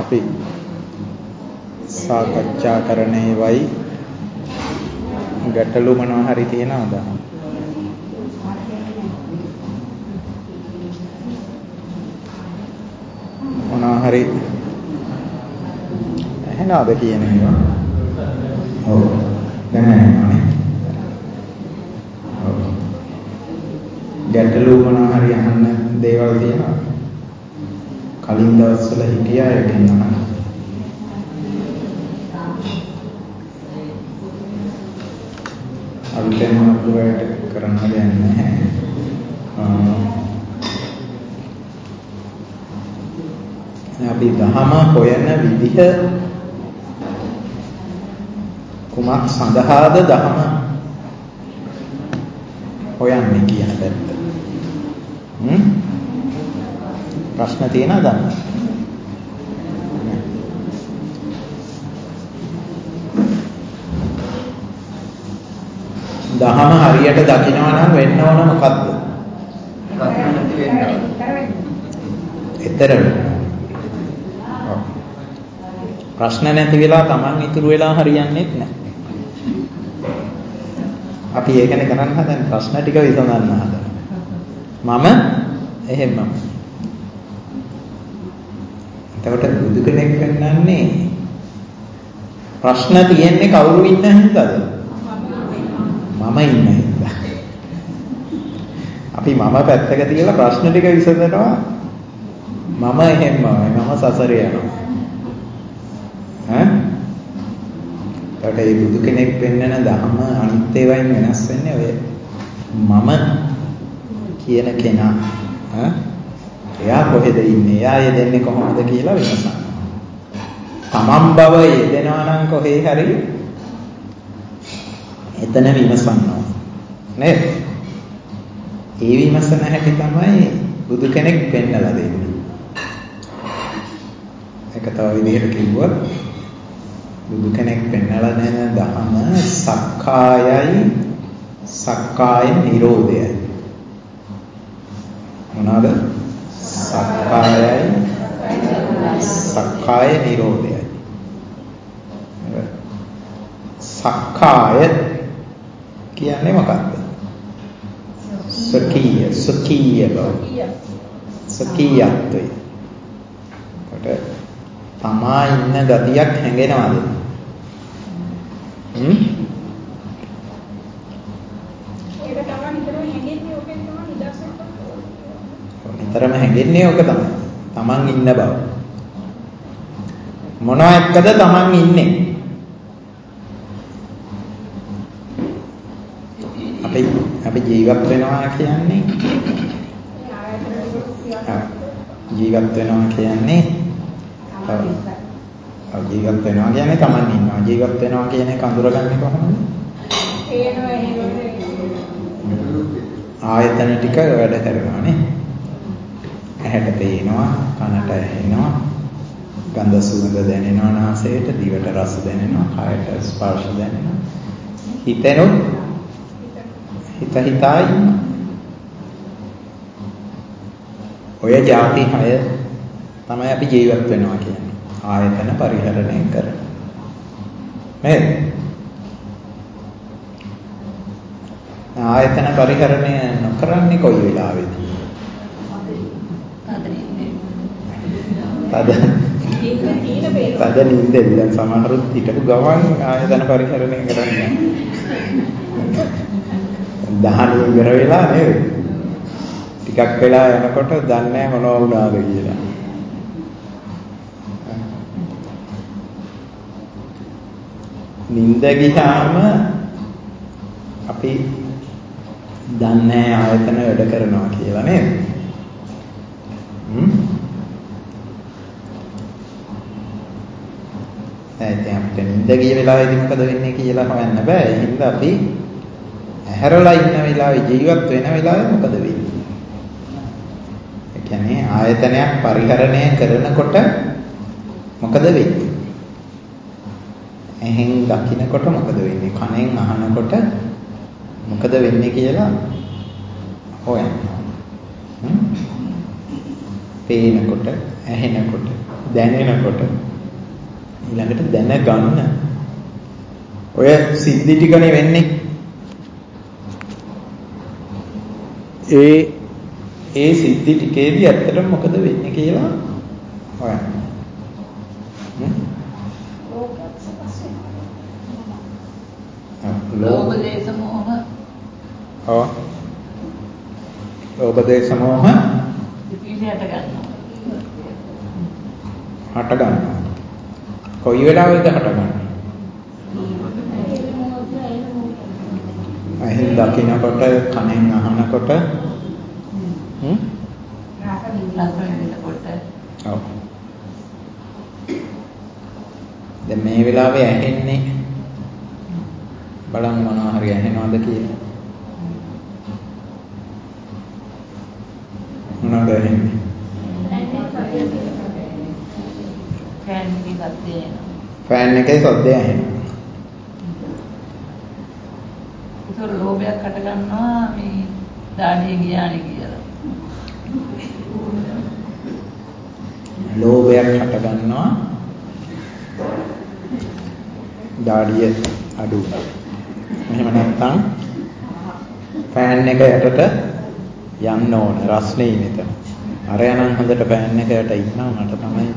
අපි සාකච්ඡා කරන්නේ වයි ගැටලු මොනවා හරි තියෙනවද? මොනවා හරි එහෙනවද කියන ඒවා? ඔව් දැන් එහෙමනේ. ඔව් ගැටලු මොනවා හරි අහන්න දේවල් තියෙනවද? කලින් දවස්වල හිටියා ඒකෙන් අහන්න. අලුතෙන් අපුරට කරන්න දෙයක් නැහැ. අපි දහම හොයන විදිහ කුමක් සඳහාද දහම හොයන්නේ කියන පැත්ත. ප්‍රශ්න තියෙනවද? දහම හරියට දකිනවා නම් වෙන්න ඕන මොකද්ද? එතර ප්‍රශ්න නැති වෙලා Taman ඉතුරු වෙලා හරියන්නේත් නැහැ. අපි ඒකනේ කරන්න හදන්නේ, ප්‍රශ්න ටික විසඳන්න හදනවා. මම එහෙමම. එතකොට බුදු කෙනෙක් වෙන්නන්නේ ප්‍රශ්න තියෙන්නේ කවුරු ඉන්න හින්දාද? මම ඉන්න හින්දා. අපි මම පැත්තක තියලා ප්‍රශ්න ටික විසඳනවා. මම එහෙමමයි, මම සසරේ යනවා. එතකොට මේ බුදු කෙනෙක් වෙන්නන ධර්ම අනිත් ඒවායින් වෙනස් වෙන්නේ ඔය මම කියන කෙනා. එයා කොහෙද ඉන්නේ? එයා යෙදෙන්නේ කොහොමද කියලා විමසනවා. තමන් බව යෙදෙනවා නම් කොහේ හරි එතන විමසනවා. නේද? ඒ විමසන හැටි තමයි බුදු කෙනෙක් පෙන්නලා දෙන්නේ. ඒක තව විදිහට කිව්වොත් බුදු කෙනෙක් පෙන්නලා දෙන ධර්ම සක්කායයි සක්කාය නිරෝධයයි. මොනවාද? සක්කායයි සක්කාය නිරෝධයයි. සක්කාය කියන්නේ මොකක්ද? සකීය සකීය බව. සකීයත්වය. කොට තමා ඉන්න ගතියක් හැඟෙනවද? ඒක තමයි නිතරම හැඟෙන්නේ. ඔකෙන් තමයි නිදර්ශන කරන්නේ. නිතරම හැඟෙන්නේ ඔක තමයි. තමන් ඉන්න බව. මොනවා එක්කද තමන් ඉන්නේ? අපි ජීවත් වෙනවා කියන්නේ ජීවත් වෙනවා කියන්නේ ජීවත් වෙනවා කියන්නේ Taman ඉන්නවා. ජීවත් වෙනවා කියන එක අඳුරගන්නේ කොහොමද? ආයතන ටික වැඩ කරනවා නේ. ඇහැට පේනවා, කනට ඇහෙනවා, ගන්ධ සුවඳ දැනෙනවා නාසයට, දිවට රස දැනෙනවා, කයට ස්පර්ශ දැනෙනවා. හිතෙනොත් හිතා ඉන්නවා. ඔය જાති 6 තමයි අපි ජීවත් වෙනවා කියන්නේ. ආයතන පරිහරණය කරන. නේද? ආයතන පරිහරණය නොකරන්නේ කොයි වෙලාවෙද? තද නිින්දෙන් දැන් සමහරුත් හිටපු ගමන් ආයතන පරිහරණය කරන්නේ. දහනිය ඉවර වෙලා නේද? ටිකක් වෙලා යනකොට දන්නේ නැහැ මොනව වුණාද කියලා. නිින්ද ගියාම අපි දන්නේ ආයතන වැඩ කරනවා කියලා නේද? දැන් අපිට නිින්ද ගිය වෙලාවේදී මොකද වෙන්නේ කියලා හොයන්න බෑ. ඒ හින්දා අපි ඇහැරලා ඉන්න වෙලාවේ ජීවත් වෙන වෙලාවේ මොකද වෙන්නේ? ඒ කියන්නේ ආයතනයක් පරිහරණය කරනකොට මොකද වෙන්නේ? එහෙන් දකින්නකොට මොකද වෙන්නේ? කනෙන් අහනකොට මොකද වෙන්නේ කියලා හොයන්න. පේනකොට, ඇහෙනකොට, දැනෙනකොට ඊළඟට දැනගන්න. ඔය සිද්ධි ටිකනේ වෙන්නේ. ඒ සිද්ධි ටිකේදී ඇත්තටම මොකද වෙන්නේ කියලා හොයන්න. ලෝභ දේශ මොහ. ඔව්. ලෝභ දේශ මොහ ඉතිරියට ගන්නවා. හට ගන්නවා. කොයි වෙලාවෙද හට ගන්නේ? ඇහෙන් දකින්නකොට, කනෙන් අහනකොට, රස විඳිනකොට. ඔව්. දැන් මේ වෙලාවේ ඇහෙන්නේ බලන්න මොනවා හරි ඇහෙනවද කියලා. මොනවද ඇහෙන්නේ? ෆෑන් එකේ සද්දය ඇහෙනවා. ඒක ලෝභයක් හට ගන්නවා මේ දාඩිය ගියානේ කියලා. ලෝභයක් හට ගන්නවා. දාඩිය අඩු වුණා. එහෙම නැත්නම් ෆෑන් එක යටට යන්න ඕන රස්නේ මෙතන. අරයන්නම් හොඳට ෆෑන් එක යට ඉන්නවා මට තමයි.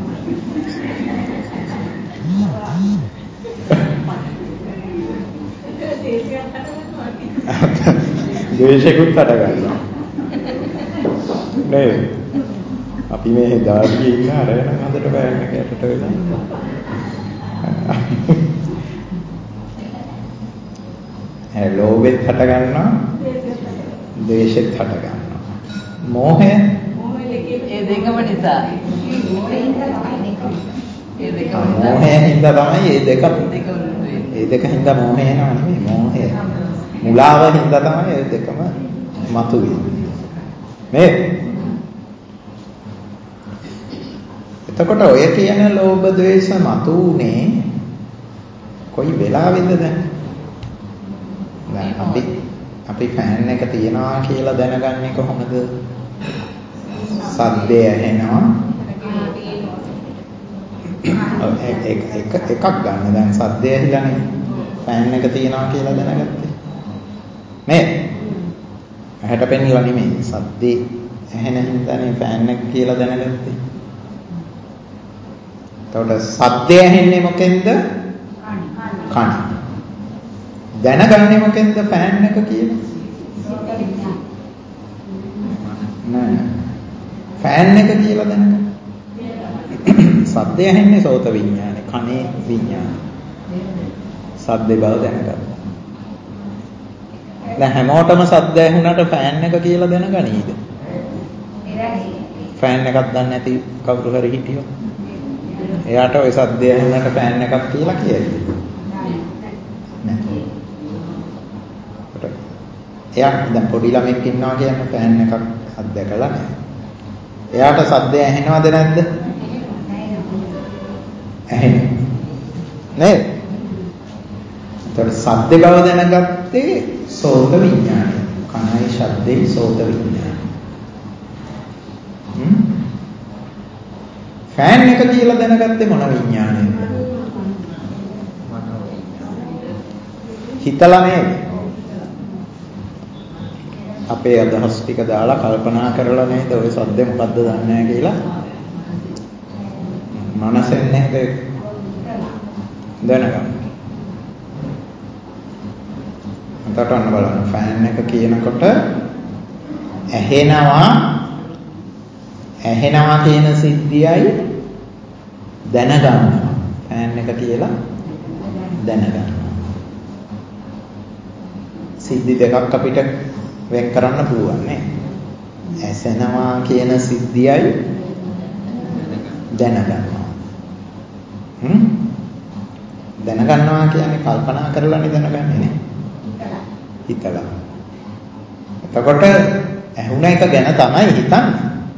දේශයකුත් හට ගන්නවා. නේද? අපි මේ දාඩියේ ඉන්න අරයන්නම් හොඳට ෆෑන් එක යටට වෙලා. ලෝභෙත් හට ගන්නවා, ද්වේෂෙත් හට ගන්නවා. මෝහය ඒ දෙකම නිසා. මෝහය හින්දා තමයි ඒ දෙක හින්දා මෝහය නෝ නෙමෙයි මෝහය. මුලාව හින්දා තමයි ඒ දෙකම මතුවෙන්නේ. නේද? එතකොට ඔය කියන ලෝභ ද්වේෂ මතුනේ කොයි වෙලාවෙද දැන්? අපි ෆෑන් එක තියනවා කියලා දැනගන්නේ කොහොමද? සද්දය ඇහෙනවා. එකක් ගන්න දැන් සද්දය ඇහිලානේ ෆෑන් එක තියනවා කියලා දැනගත්තේ. නේද? ඇහැට පෙන්නලා නෙමෙයි සද්දේ ඇහෙන හින්දානේ ෆෑන් එක කියලා දැනගත්තේ. එතකොට සද්දය ඇහෙන්නේ මොකෙන්ද? කන. දැනගන්නේ මොකෙන්ද ෆෑන් එක කියලා? නෑ. ෆෑන් එක කියලා දැනගන්න. සද්දය ඇහෙන්නේ සෝත විඥානේ, කනේ විඥානේ. සද්දේ බව දැනගන්න. දැන් හැමෝටම සද්ද ඇහුණාට ෆෑන් එක කියලා දැනගනීද? ෆෑන් එකක් දන්නේ නැති කවුරු හරි හිටියොත් එයාට ওই සද්දය ඇහුණාට ෆෑන් එකක් කියලා කියයි. නෑ. එයා දැන් පොඩි ළමෙක් ඉන්නවා කියන්නේ ෆෑන් එකක් අත්දැකලා නැහැ. එයාට සද්දය ඇහෙනවද නැද්ද? ඇහෙනවා. නේද? ඒතර සද්ද බව දැනගත්තේ සෝත විඥානය. කනයි ශබ්දේ සෝත විඥානය. ෆෑන් එක කියලා දැනගත්තේ මොන විඥානයද? හිතලා නේද? අපේ අදහස් ටික දාලා කල්පනා කරලා නේද ඔය සද්දේ මොකද්ද දන්නේ නැහැ කියලා මනසෙන් නේද දැනගන්න. අතට අන්න බලන්න ෆෑන් එක කියනකොට ඇහෙනවා කියන සිද්ධියයි දැනගන්නවා. ෆෑන් එක කියලා දැනගන්නවා. සිද්ධි දෙකක් අපිට වෙන් කරන්න පුළුවන් නේ. ඇසෙනවා කියන සිද්ධියයි දැනගන්නවා. දැනගන්නවා කියන්නේ කල්පනා කරලානේ දැනගන්නේ නේ. හිතලා. එතකොට ඇහුණ එක ගැන තමයි හිතන්නේ.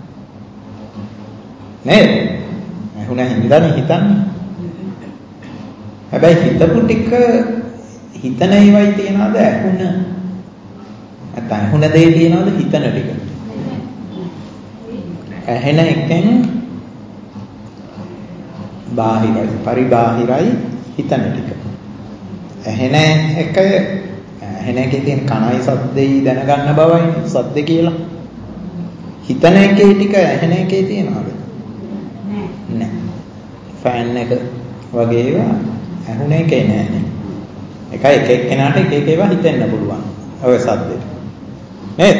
නේද? ඇහුණ හින්දානේ හිතන්නේ. හැබැයි හිතපු ටික හිතන ඒවයි තියනවාද ඇහුණ? නැත්නම් ඇහුණ දේ තියනවාද හිතන ටික? ඇහෙන එකෙන් බාහිරයි පරිබාහිරයි හිතන ටික. ඇහෙන එක ඇහෙන එකේ තියෙන කණයි සද්දෙයි දැනගන්න බවයි සද්ද කියලා. හිතන එකේ ටික ඇහෙන එකේ තියනවාද? නෑ. ෆෑන් එක වගේ ඒවා ඇහුන එකේ නෑනේ. එකයි එක එක්කෙනාට එක එක ඒවා හිතෙන්න පුළුවන්. ඔය සද්දෙට. නේද?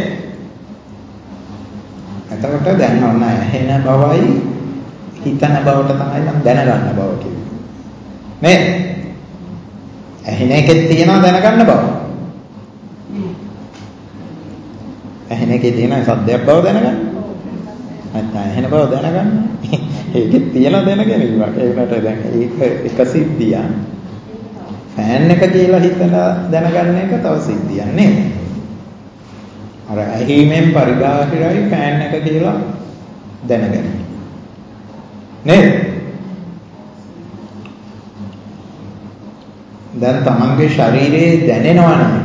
එතකොට දැන් ඔන්න ඇහෙන බවයි හිතන බවට තමයි නම් දැනගන්න බව කියන්නේ. නේද? ඇහෙන එකෙත් තියෙනවා දැනගන්න බව. ඇහෙන එකේ තියෙන සද්දයක් බව දැනගන්න. නැත්නම් ඇහෙන බව දැනගන්න. ඒකෙත් තියෙන දැනගැනීමක්. ඒකට දැන් ඒක එක සිද්ධියක්. ෆෑන් එක කියලා හිතලා දැනගන්න එක තව සිද්ධියක් නේද? අර ඇහිමෙන් පරිබාහිරයි ෆෑන් එක කියලා දැනගන්න. නේද? දැන් තමන්ගේ ශරීරයේ දැනෙනවනේ.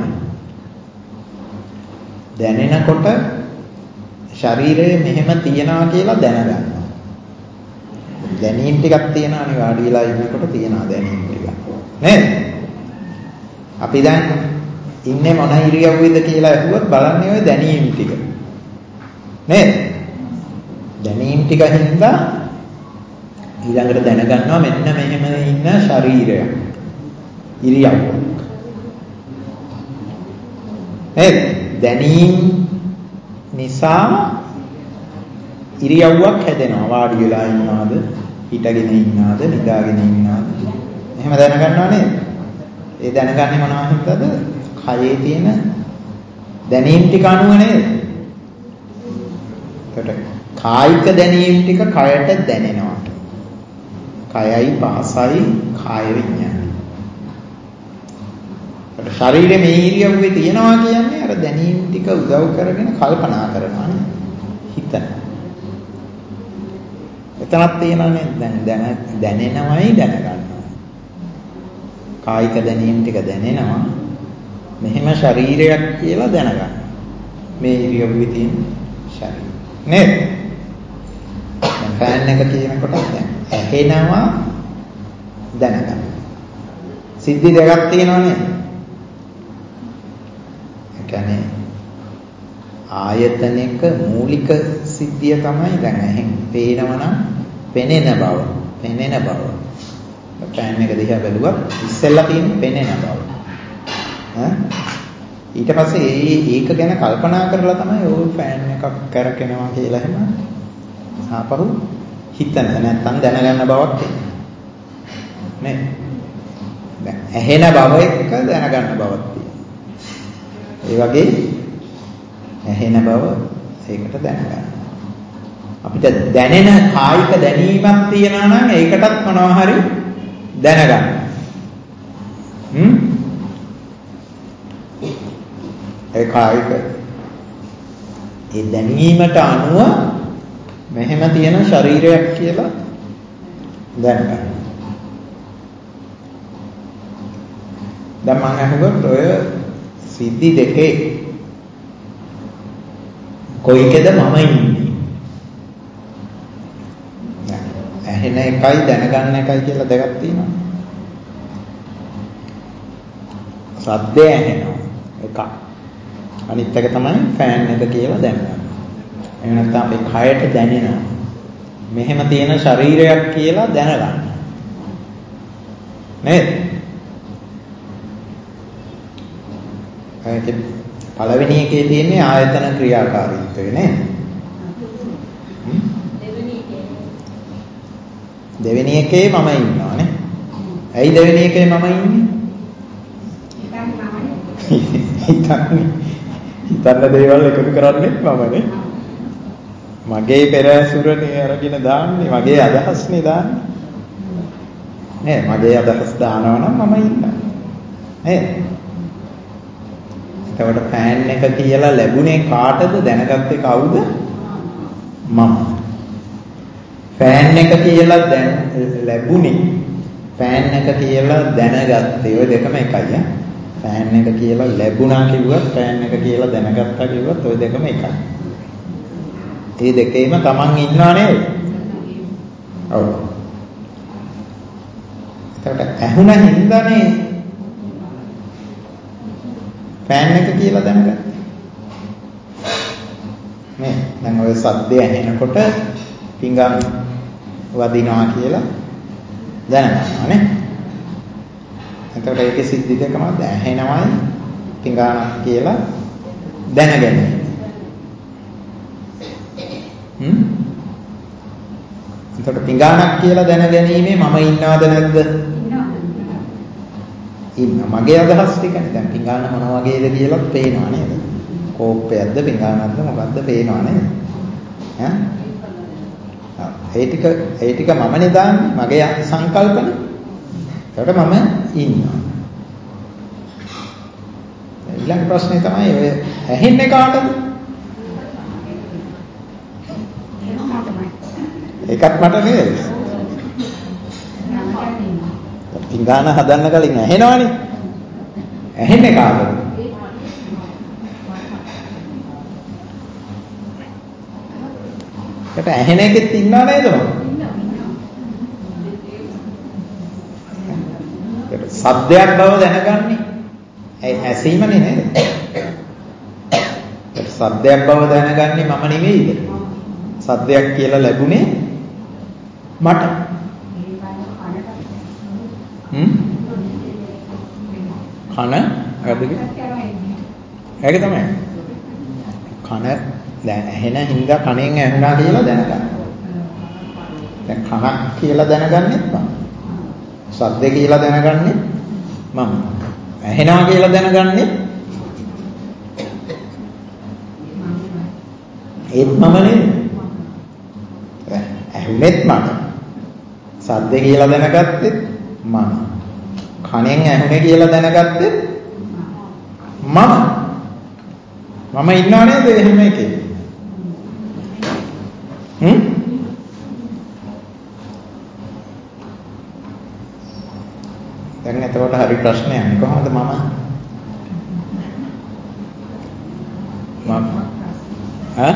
දැනෙනකොට ශරීරයේ මෙහෙම තියනවා කියලා දැනගන්නවා. දැනීම් ටිකක් තියෙනවානේ වාඩි වෙලා ඉන්නකොට තියනවා දැනීම් ටික. නේද? අපි දැන් ඉන්නේ මොන ඉරියව්වෙද කියලා අහුවත් බලන්නේ ඔය දැනීම් ටික. නේද? දැනීම් ටික හින්දා ඊළඟට දැනගන්නවා මෙන්න මෙහෙම ඉන්න ශරීරය. ඉරියව්ව. නේද? දැනීම් නිසා ඉරියව්වක් හැදෙනවා. වාඩි වෙලා ඉන්නවද, හිටගෙන ඉන්නවද, නිදාගෙන ඉන්නවද? එහෙම දැනගන්නවා නේද? ඒ දැනගන්නේ මොනවා හින්දාද? කයේ තියෙන දැනීම් ටික අනුව නේද? ඒකට කායික දැනීම් ටික කයට දැනෙනවා. කයයි පාසයි කාය විඥානයි. ඒකට ශරීරයේ මේ ඉරියව්වේ තියනවා කියන්නේ අර දැනීම් ටික උදව් කරගෙන කල්පනා කරනවා නේ. හිතන. එතනක් තියෙනවානේ දැන් දැනෙනවයි දැනගන්නවා. කායික දැනීම් ටික දැනෙනවා. මෙහෙම ශරීරයක් කියලා දැනගන්න. මේ ඉරියව්වේ තියෙන ශරීරය. නේද? දැන් ෆෑන් එක කියනකොට දැන් ඇහෙනවා දැනගන්න. සිද්ධි දෙකක් තියෙනවා නේද? ඒ කියන්නේ ආයතනික මූලික සිද්ධිය තමයි දැන් ඇහෙන් පේනවා නම් පෙනෙන බව. පෙනෙන බව. ෆෑන් එක දිහා බැලුවත් ඉස්සෙල්ලා තියෙන පෙනෙන බව. ඊට පස්සේ ඒක ගැන කල්පනා කරලා තමයි ඕ ෆෑන් එකක් කරකිනවා කියලා එහෙම ආපහු හිතන නැත්නම් දැනගන්න බවක් තියෙනවා නේ. දැන් ඇහෙන බව එක්ක දැනගන්න බවක් තියෙනවා. ඒ වගේ ඇහෙන බව ඒකට දැනගන්න. අපිට දැනෙන කායික දැනීමක් තියෙනවා නම් ඒකටත් මොනවා හරි දැනගන්න. ඒ කායික ඒ දැනීමට අනුව මෙහෙම තියෙන ශරීරයක් කියලා දැනගන්න. දැන් මම අහුවත් ඔය සිද්ධි දෙකේ කොයිකද මම ඉන්නේ? ඇහෙන එකයි දැනගන්න එකයි කියලා දෙකක් තියෙනවා. සද්දය ඇහෙනවා එකක්. අනිත් එක තමයි ෆෑන් එක කියලා දැනගන්න. එහෙම නැත්නම් අපේ කයට දැනෙනවා. මෙහෙම තියෙන ශරීරයක් කියලා දැනගන්න. නේද? ඒකේ පළවෙනි එකේ තියෙන්නේ ආයතන ක්‍රියාකාරීත්වය නේද? දෙවෙනි එකේ මම ඉන්නවා නේ. ඇයි දෙවෙනි එකේ මම ඉන්නේ? හිතන්න දේවල් එකතු කරන්නේ මමනේ. මගේ පෙර ඇසුරනේ අරගෙන දාන්නේ, මගේ අදහස්නේ දාන්නේ. නේ මගේ අදහස් දානවා නම් මම ඉන්නවා. නේද? එතකොට ෆෑන් එක කියලා ලැබුණේ කාටද? දැනගත්තේ කවුද? මම. ෆෑන් එක කියලා දැන් ලැබුණේ ෆෑන් එක කියලා දැනගත්තේ ඔය දෙකම එකයි. ෆෑන් එක කියලා ලැබුණා කිව්වත් ෆෑන් එක කියලා දැනගත්තා කිව්වත් ওই දෙකම එකයි. මේ දෙකේම Taman ඉන්නවා නේද? ඔව්. ඇහුණ හින්දානේ ෆෑන් එක කියලා දැනගත්තේ. මේ දැන් ඔය සද්දය ඇහෙනකොට පිඟාන වදිනවා කියලා දැනගන්නවා නේ. එතකොට ඒකේ සිද්ධි දෙකම ඇහෙනවයි පිඟානක් කියලා දැනගන්නේ. එතකොට පිඟානක් කියලා දැනගැනීමේ මම ඉන්නවද නැද්ද? ඉන්නවා. මගේ අදහස් ටිකනේ. දැන් පිඟාන මොන වගේද කියලා පේනවා නේද? කෝප්පයක්ද පිඟානක්ද මොකද්ද පේනවා නේද? ඈ? ඒ ටික මමනේ දාන්නේ. මගේ සංකල්පනේ. ඒකට මම ඉන්නවා. ඊළඟ ප්‍රශ්නේ තමයි ඔය ඇහෙන්නේ කාටද? ඒකත් මට නේද? පිඟාන හදන්න කලින් ඇහෙනවනේ. ඇහෙන්නේ කාටද? ඒකට ඇහෙන එකෙත් ඉන්නව නේද? සද්දයක් බව දැනගන්නේ ඇසීමනේ නේද? සද්දයක් බව දැනගන්නේ මම නෙවෙයිද? සද්දයක් කියලා ලැබුණේ මට. කන ඇද්දක? ඒක තමයි. කන දැන් ඇහෙන හින්දා කණෙන් ඇහුණා කියලා දැනගන්න. දැන් කනක් කියලා දැනගන්නෙත් මම. සද්ද කියලා දැනගන්නේ මම. ඇහෙනවා කියලා දැනගන්නේ ඒත් මම නේද? ඇහුනෙත් මම. සද්ද කියලා දැනගත්තෙත් මම. කණෙන් ඇහුනේ කියලා දැනගත්තෙත් මම. මම ඉන්නව නේද එහෙම එකේ? දැන් එතකොට හරි ප්‍රශ්නයක් කොහොමද මම ඈ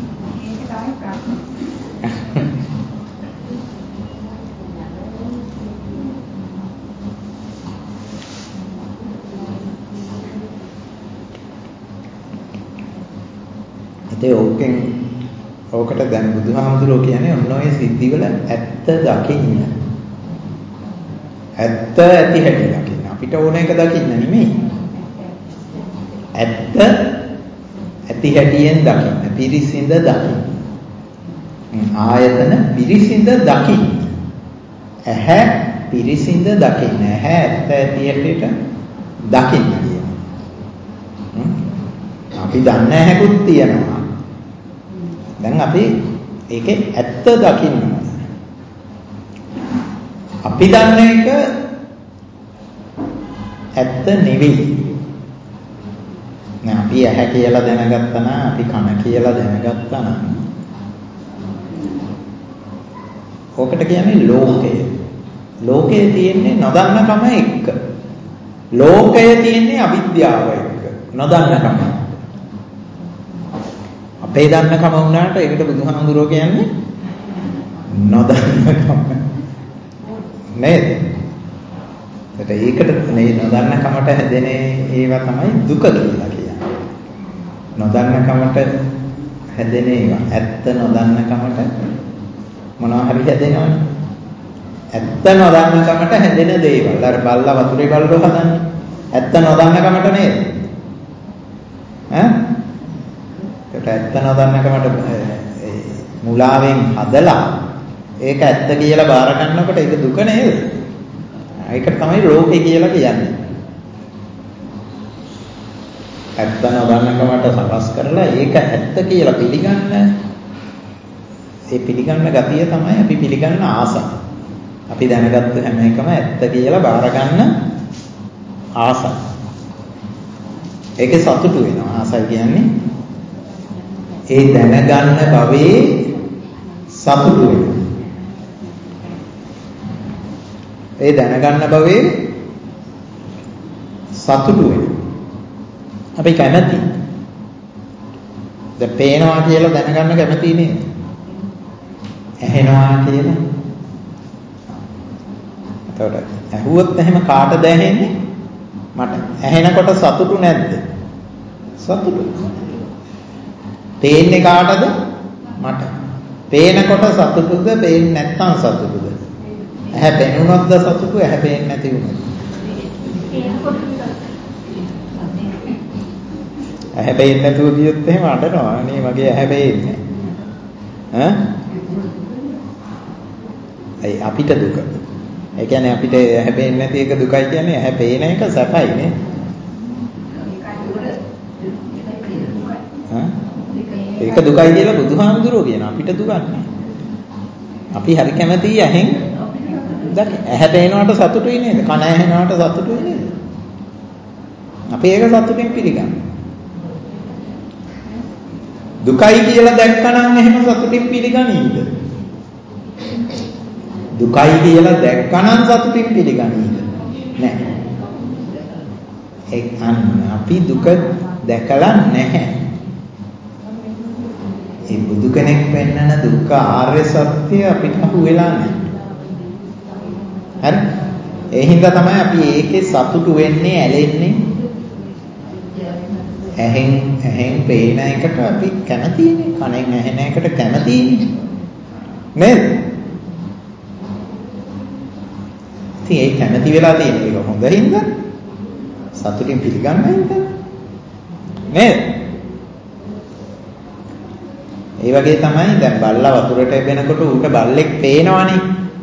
ඕකට දැන් බුදුහාමුදුරුවෝ කියන්නේ ඔන්න ඔය සිද්ධිවල ඇත්ත දකින්න. ඇත්ත ඇති හැටි දකින්න. අපිට ඕන එක දකින්න නෙමෙයි. ඇත්ත ඇති හැටියෙන් දකින්න. පිරිසිඳ දකින්න. ආයතන පිරිසිඳ දකින්න. ඇහැ පිරිසිඳ දකින්න. ඇහැ ඇත්ත ඇති හැටියට දකින්න කියනවා. අපි දන්න ඇහැකුත් තියෙනවා. දැන් අපි ඒකේ ඇත්ත දකින්න. අපි දන්න එක ඇත්ත නෙවෙයි. නෑ අපි ඇහැ කියලා දැනගත්තා නම් අපි කන කියලා දැනගත්තා නම් ඔකට කියන්නේ ලෝකය. ලෝකයේ තියෙන්නේ නොදන්නකම එක්ක. ලෝකය තියෙන්නේ අවිද්‍යාව එක්ක. නොදන්නකම. අපේ දන්නකම වුණාට ඒකට බුදුහාමුදුරුවෝ කියන්නේ නොදන්නකම. නේද? ඒකට මේ නොදන්නකමට හැදෙන ඒවා තමයි දුක කියලා කියන්නේ. නොදන්නකමට හැදෙන ඒවා ඇත්ත නොදන්නකමට මොනවා හරි හැදෙනවනේ. ඇත්ත නොදන්නකමට හැදෙන දේවල්. අර බල්ලා වතුරේ බල්ලෝ හදන්නේ. ඇත්ත නොදන්නකමට නේද? ඈ? ඒකට ඇත්ත නොදන්නකමට මුලාවෙන් හදලා ඒක ඇත්ත කියලා බාර ගන්නකොට ඒක දුක නේද? ඒක තමයි ලෝකේ කියලා කියන්නේ. ඇත්ත නොදන්නකමට සකස් කරලා ඒක ඇත්ත කියලා පිළිගන්න ඒ පිළිගන්න ගතිය තමයි අපි පිළිගන්න ආසය. අපි දැනගත්ත හැම එකම ඇත්ත කියලා බාර ගන්න ආසය. ඒකේ සතුටු වෙනවා. ආසය කියන්නේ ඒ දැනගන්න භවයේ සතුටු වෙනවා. ඒ දැනගන්න භවයේ සතුටු වෙනවා. අපි කැමති. දැන් පේනවා කියලා දැනගන්න කැමති නේද? ඇහෙනවා කියලා. එතකොට ඇහුවොත් එහෙම කාටද ඇහෙන්නේ? මට. ඇහෙනකොට සතුටු නැද්ද? සතුටු. පේන්නේ කාටද? මට. පේනකොට සතුටුද? පේන්නේ නැත්නම් සතුටුද? ඇහැ පෙනුනොත්ද සතුටු? ඇහැ පේන්නේ නැති වුණොත්? ඇහැ පේන්නේ නැතුව ගියොත් එහෙම අඬනවා. නේ මගේ ඇහැ පේන්නේ. ඒ අපිට දුක. ඒ කියන්නේ අපිට ඇහැ පේන්නේ නැති එක දුකයි කියන්නේ ඇහැ පේන එක සැපයි නේ. ඒක දුකයි කියලා බුදුහාමුදුරුවෝ කියන අපිට දුකක් නෑ. අපි හරි කැමතියි ඇහෙන් දැන් ඇහැ පේනවට සතුටුයි නේද? කන ඇහෙනවට සතුටුයි නේද? අපි ඒක සතුටින් පිළිගන්න. දුකයි කියලා දැක්කනම් එහෙම සතුටින් පිළිගනීද? දුකයි කියලා දැක්කනම් සතුටින් පිළිගනීද? නෑ. ඒ අපි දුක දැකලා නැහැ. ඒ බුදු කෙනෙක් පෙන්නන දුක්ඛ ආර්ය සත්‍ය අපිට අහු වෙලා නැහැ. හරි? ඒ හින්දා තමයි අපි ඒකේ සතුටු වෙන්නේ, ඇලෙන්නේ. ඇහෙන් පේන එකට අපි කැමතිනේ. කනෙන් ඇහෙන එකට කැමතිනේ. නේද? ඉතින් ඒ කැමති වෙලා තියෙන එක හොඳින්ද? සතුටින් පිළිගන්නයිද? නේද? ඒ වගේ තමයි දැන් බල්ලා වතුරට එබෙනකොට ඌට බල්ලෙක් පේනවනේ.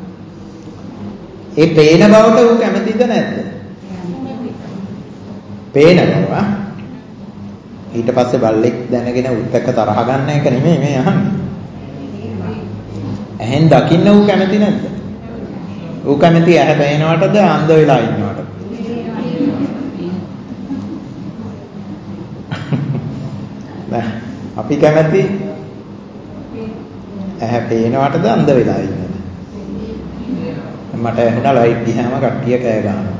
ඒ පේන බවට ඌ කැමතිද නැද්ද? පේන බව. ඊට පස්සේ බල්ලෙක් දැනගෙන ඌත් එක්ක තරහ ගන්න එක නෙමෙයි මේ අහන්නේ. ඇහෙන් දකින්න ඌ කැමති නැද්ද? ඌ කැමති ඇහැ පේනවටද අන්ධ වෙලා ඉන්නවටද? අපි කැමති ඇහැ පේනවටද අන්ධ වෙලා ඉන්නවද? මට ඇහුණා ලයිට් දිහාම කට්ටිය කෑ ගන්නවා.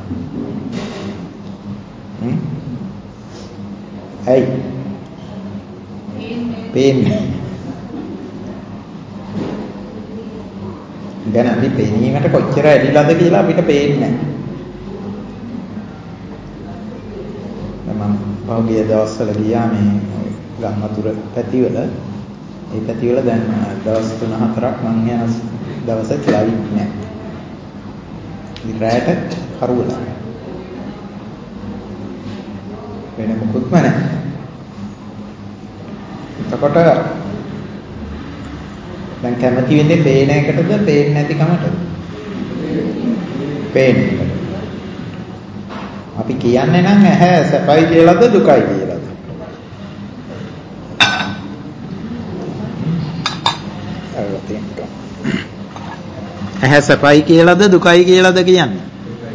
ඇයි? පේන්නේ. දැන් අපි පේනීමට කොච්චර ඇලිලාද කියලා අපිට පේන්නේ නැහැ. මම පහුගිය දවස්වල ගියා මේ ගම්මතුර පැතිවල. ඒ පැතිවල දැන් දවස් 3-4ක් මම යන දවසට ලයිට් නැහැ. ඉරාට කරුවලා. වෙන මොකුත්ම නැහැ. එතකොට දැන් කැමති වෙන්නේ පේන එකටද පේන්නේ නැති කමටද? පේන එකට. අපි කියන්නේ නම් ඇහැ සැපයි කියලාද දුකයි කියලාද? ඇහැ සැපයි කියලාද දුකයි කියලාද කියන්නේ?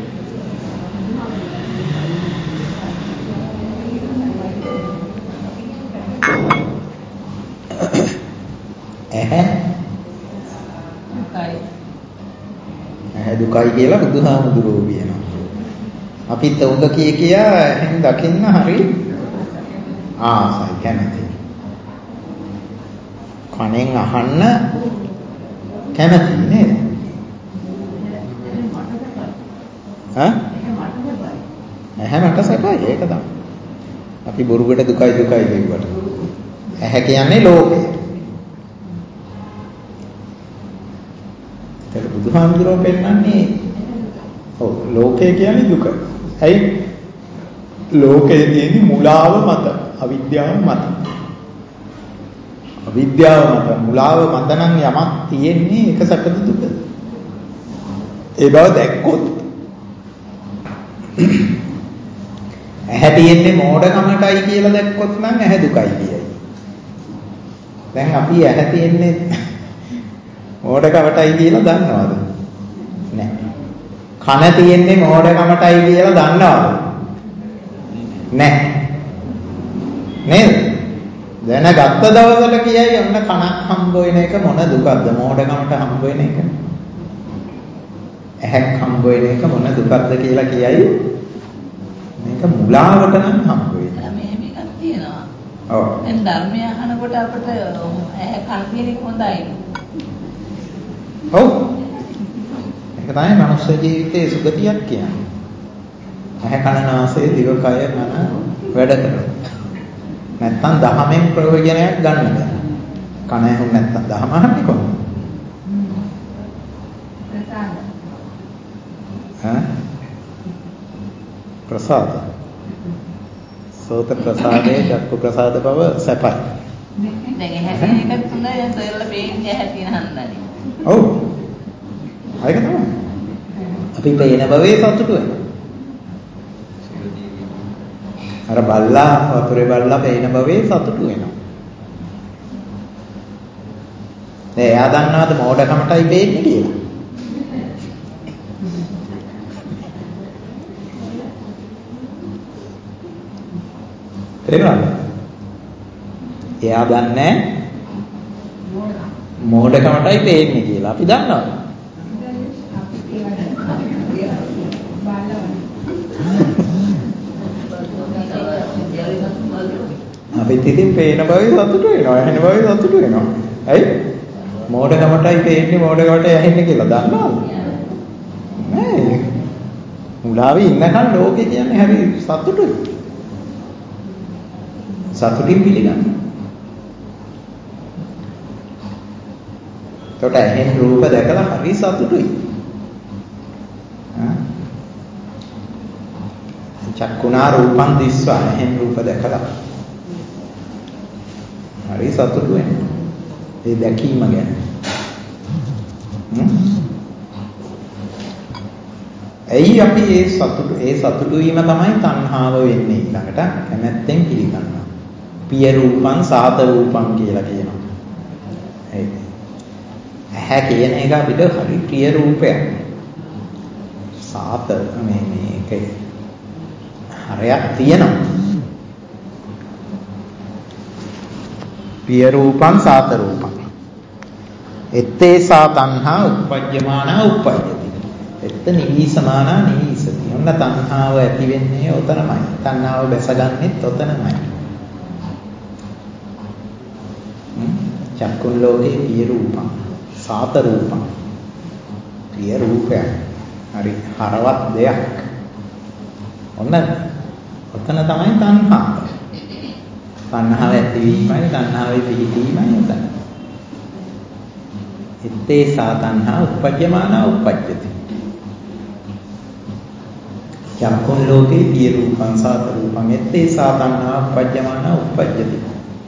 දුකයි කියලා බුදුහාමුදුරුවෝ කියනවා. අපිත් උඟ කියා එහෙන් දකින්න හරි ආසයි කැමති. කණෙන් අහන්න කැමති නේද? ඇහැ මට සැපයි ඒක තමයි. අපි බොරුකට දුකයි කියුවට. ඇහැ කියන්නේ ලෝකය. ඒක බුදුහාමුදුරුවෝ පෙන්නන්නේ ඔව් ලෝකය කියන්නේ දුක. ඇයි? ලෝකයේ තියෙන මුලාව මත, අවිද්‍යාව මත. අවිද්‍යාව මත, මුලාව මත නම් යමක් තියෙන්නේ ඒක සැපද දුකද? ඒ බව දැක්කොත් ඇහැ තියෙන්නේ මෝඩකමටයි කියලා දැක්කොත් නම් ඇහැ දුකයි කියයි. දැන් අපි ඇහැ තියෙන්නේ මෝඩකමටයි කියලා දන්නවද? නැහැ. කන තියෙන්නේ මෝඩකමටයි කියලා දන්නවද? නැහැ. නේද? දැනගත්ත දවසට කියයි ඔන්න කනක් හම්බ වෙන එක මොන දුකක්ද? මෝඩකමට හම්බ වෙන එක. ඇහැක් හම්බ වෙන එක මොන දුකක්ද කියලා කියයි. මේක මුලාවට නම් හම්බ වෙන්නේ. මෙහෙම එකක් තියෙනවා. ඔව්. දැන් ධර්මය අහනකොට අපිට ඇහැ කන කියන එක හොඳයි. ඔව්. ඒක තමයි මනුස්ස ජීවිතයේ සුගතියක් කියන්නේ. ඇහැ කන නාසය දිව කය මන වැඩ කරනවා. නැත්තම් දහමෙන් ප්‍රයෝජනයක් ගන්න බෑ. කන ඇහුන් නැත්තම් දහම අහන්නේ කොහොමද? ප්‍රසාද. සෝත ප්‍රසාදේ චක්කු ප්‍රසාද බව සැපයි. දැන් හැටි එකක් තුනයි දැන් සොයලා පේන්නේ හැටි නහන්දනේ. ඔව්. ඒක තමයි. අපි පේන බවේ සතුටු වෙනවා. අර බල්ලා වතුරේ බල්ලා පේන බවේ සතුටු වෙනවා. එයා දන්නවද මෝඩකමටයි පේන්නේ කියලා? තේරුණාද? එයා දන්නේ මෝඩකමටයි පේන්නේ කියලා. අපි දන්නවා. අපිත් ඉතින් පේන බවේ සතුටු වෙනවා, ඇහෙන බවේ සතුටු වෙනවා. ඇයි? මෝඩකමටයි පේන්නේ, මෝඩකමට ඇහෙන්නේ කියලා දන්නවද? නෑ. මුලාවේ ඉන්නකන් ලෝකේ කියන්නේ හරි සතුටුයි. සතුටින් පිළිගන්න. ඒකට ඇහෙන රූප දැකලා හරි සතුටුයි. චක්කුණා රූපං දිස්වා ඇහෙන රූප දැකලා හරි සතුටු වෙනවා. ඒ දැකීම ගැන. ඇයි අපි ඒ සතුටු වීම තමයි තණ්හාව වෙන්නේ ඊළඟට කැමැත්තෙන් පිළිගන්නවා. පිය රූපං සාත රූපං කියලා කියනවා. ඒක. ඇහැ කියන එක අපිට හරි ප්‍රිය රූපයක්. සාත මේකේ හරයක් තියෙනවා. පිය රූපං සාත රූපං. එත්තේ සා තණ්හා උප්පජ්ජමානා උප්පජ්ජති. එත්ත නිවිසමානා නිවිසති. ඔන්න තණ්හාව ඇති වෙන්නේ ඔතනමයි. තණ්හාව බැසගන්නෙත් ඔතනමයි. චක්කුන් ලෝකේ පිය රූපං සාත රූපං. පිය රූපයක්. හරි හරවත් දෙයක්. ඔන්න ඔතන තමයි තණ්හාව. තණ්හාව ඇතිවීමයි තණ්හාවේ පිහිටීමයි උතන. එත්තේ සා තණ්හා උප්පජ්ජමානා උප්පජ්ජති. චක්කුන් ලෝකේ පිය රූපං සාත රූපං එත්තේ සා තණ්හා උප්පජ්ජමානා උප්පජ්ජති.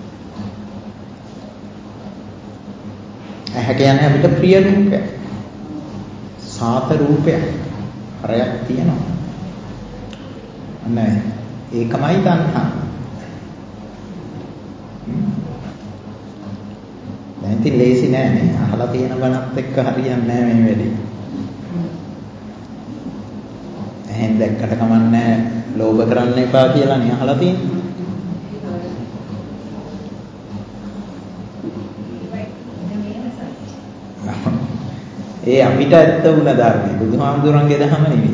ඇහැ කියන්නේ අපිට ප්‍රිය රූපයක්. සාත රූපයක්. හරයක් තියෙනවා. අන්න ඒකමයි තණ්හා. දැන් ඉතින් ලේසි නෑ නේ. අහලා තියෙන බණත් එක්ක හරියන්නේ නෑ මේ වැඩේ. එහෙන් දැක්කට කමන්නේ ලෝභ කරන්න එපා කියලා නේ අහලා තියෙන්නේ. ඒ අපිට ඇත්ත වුණ ධර්මයි. බුදුහාමුදුරන්ගේ දහම නෙවෙයි.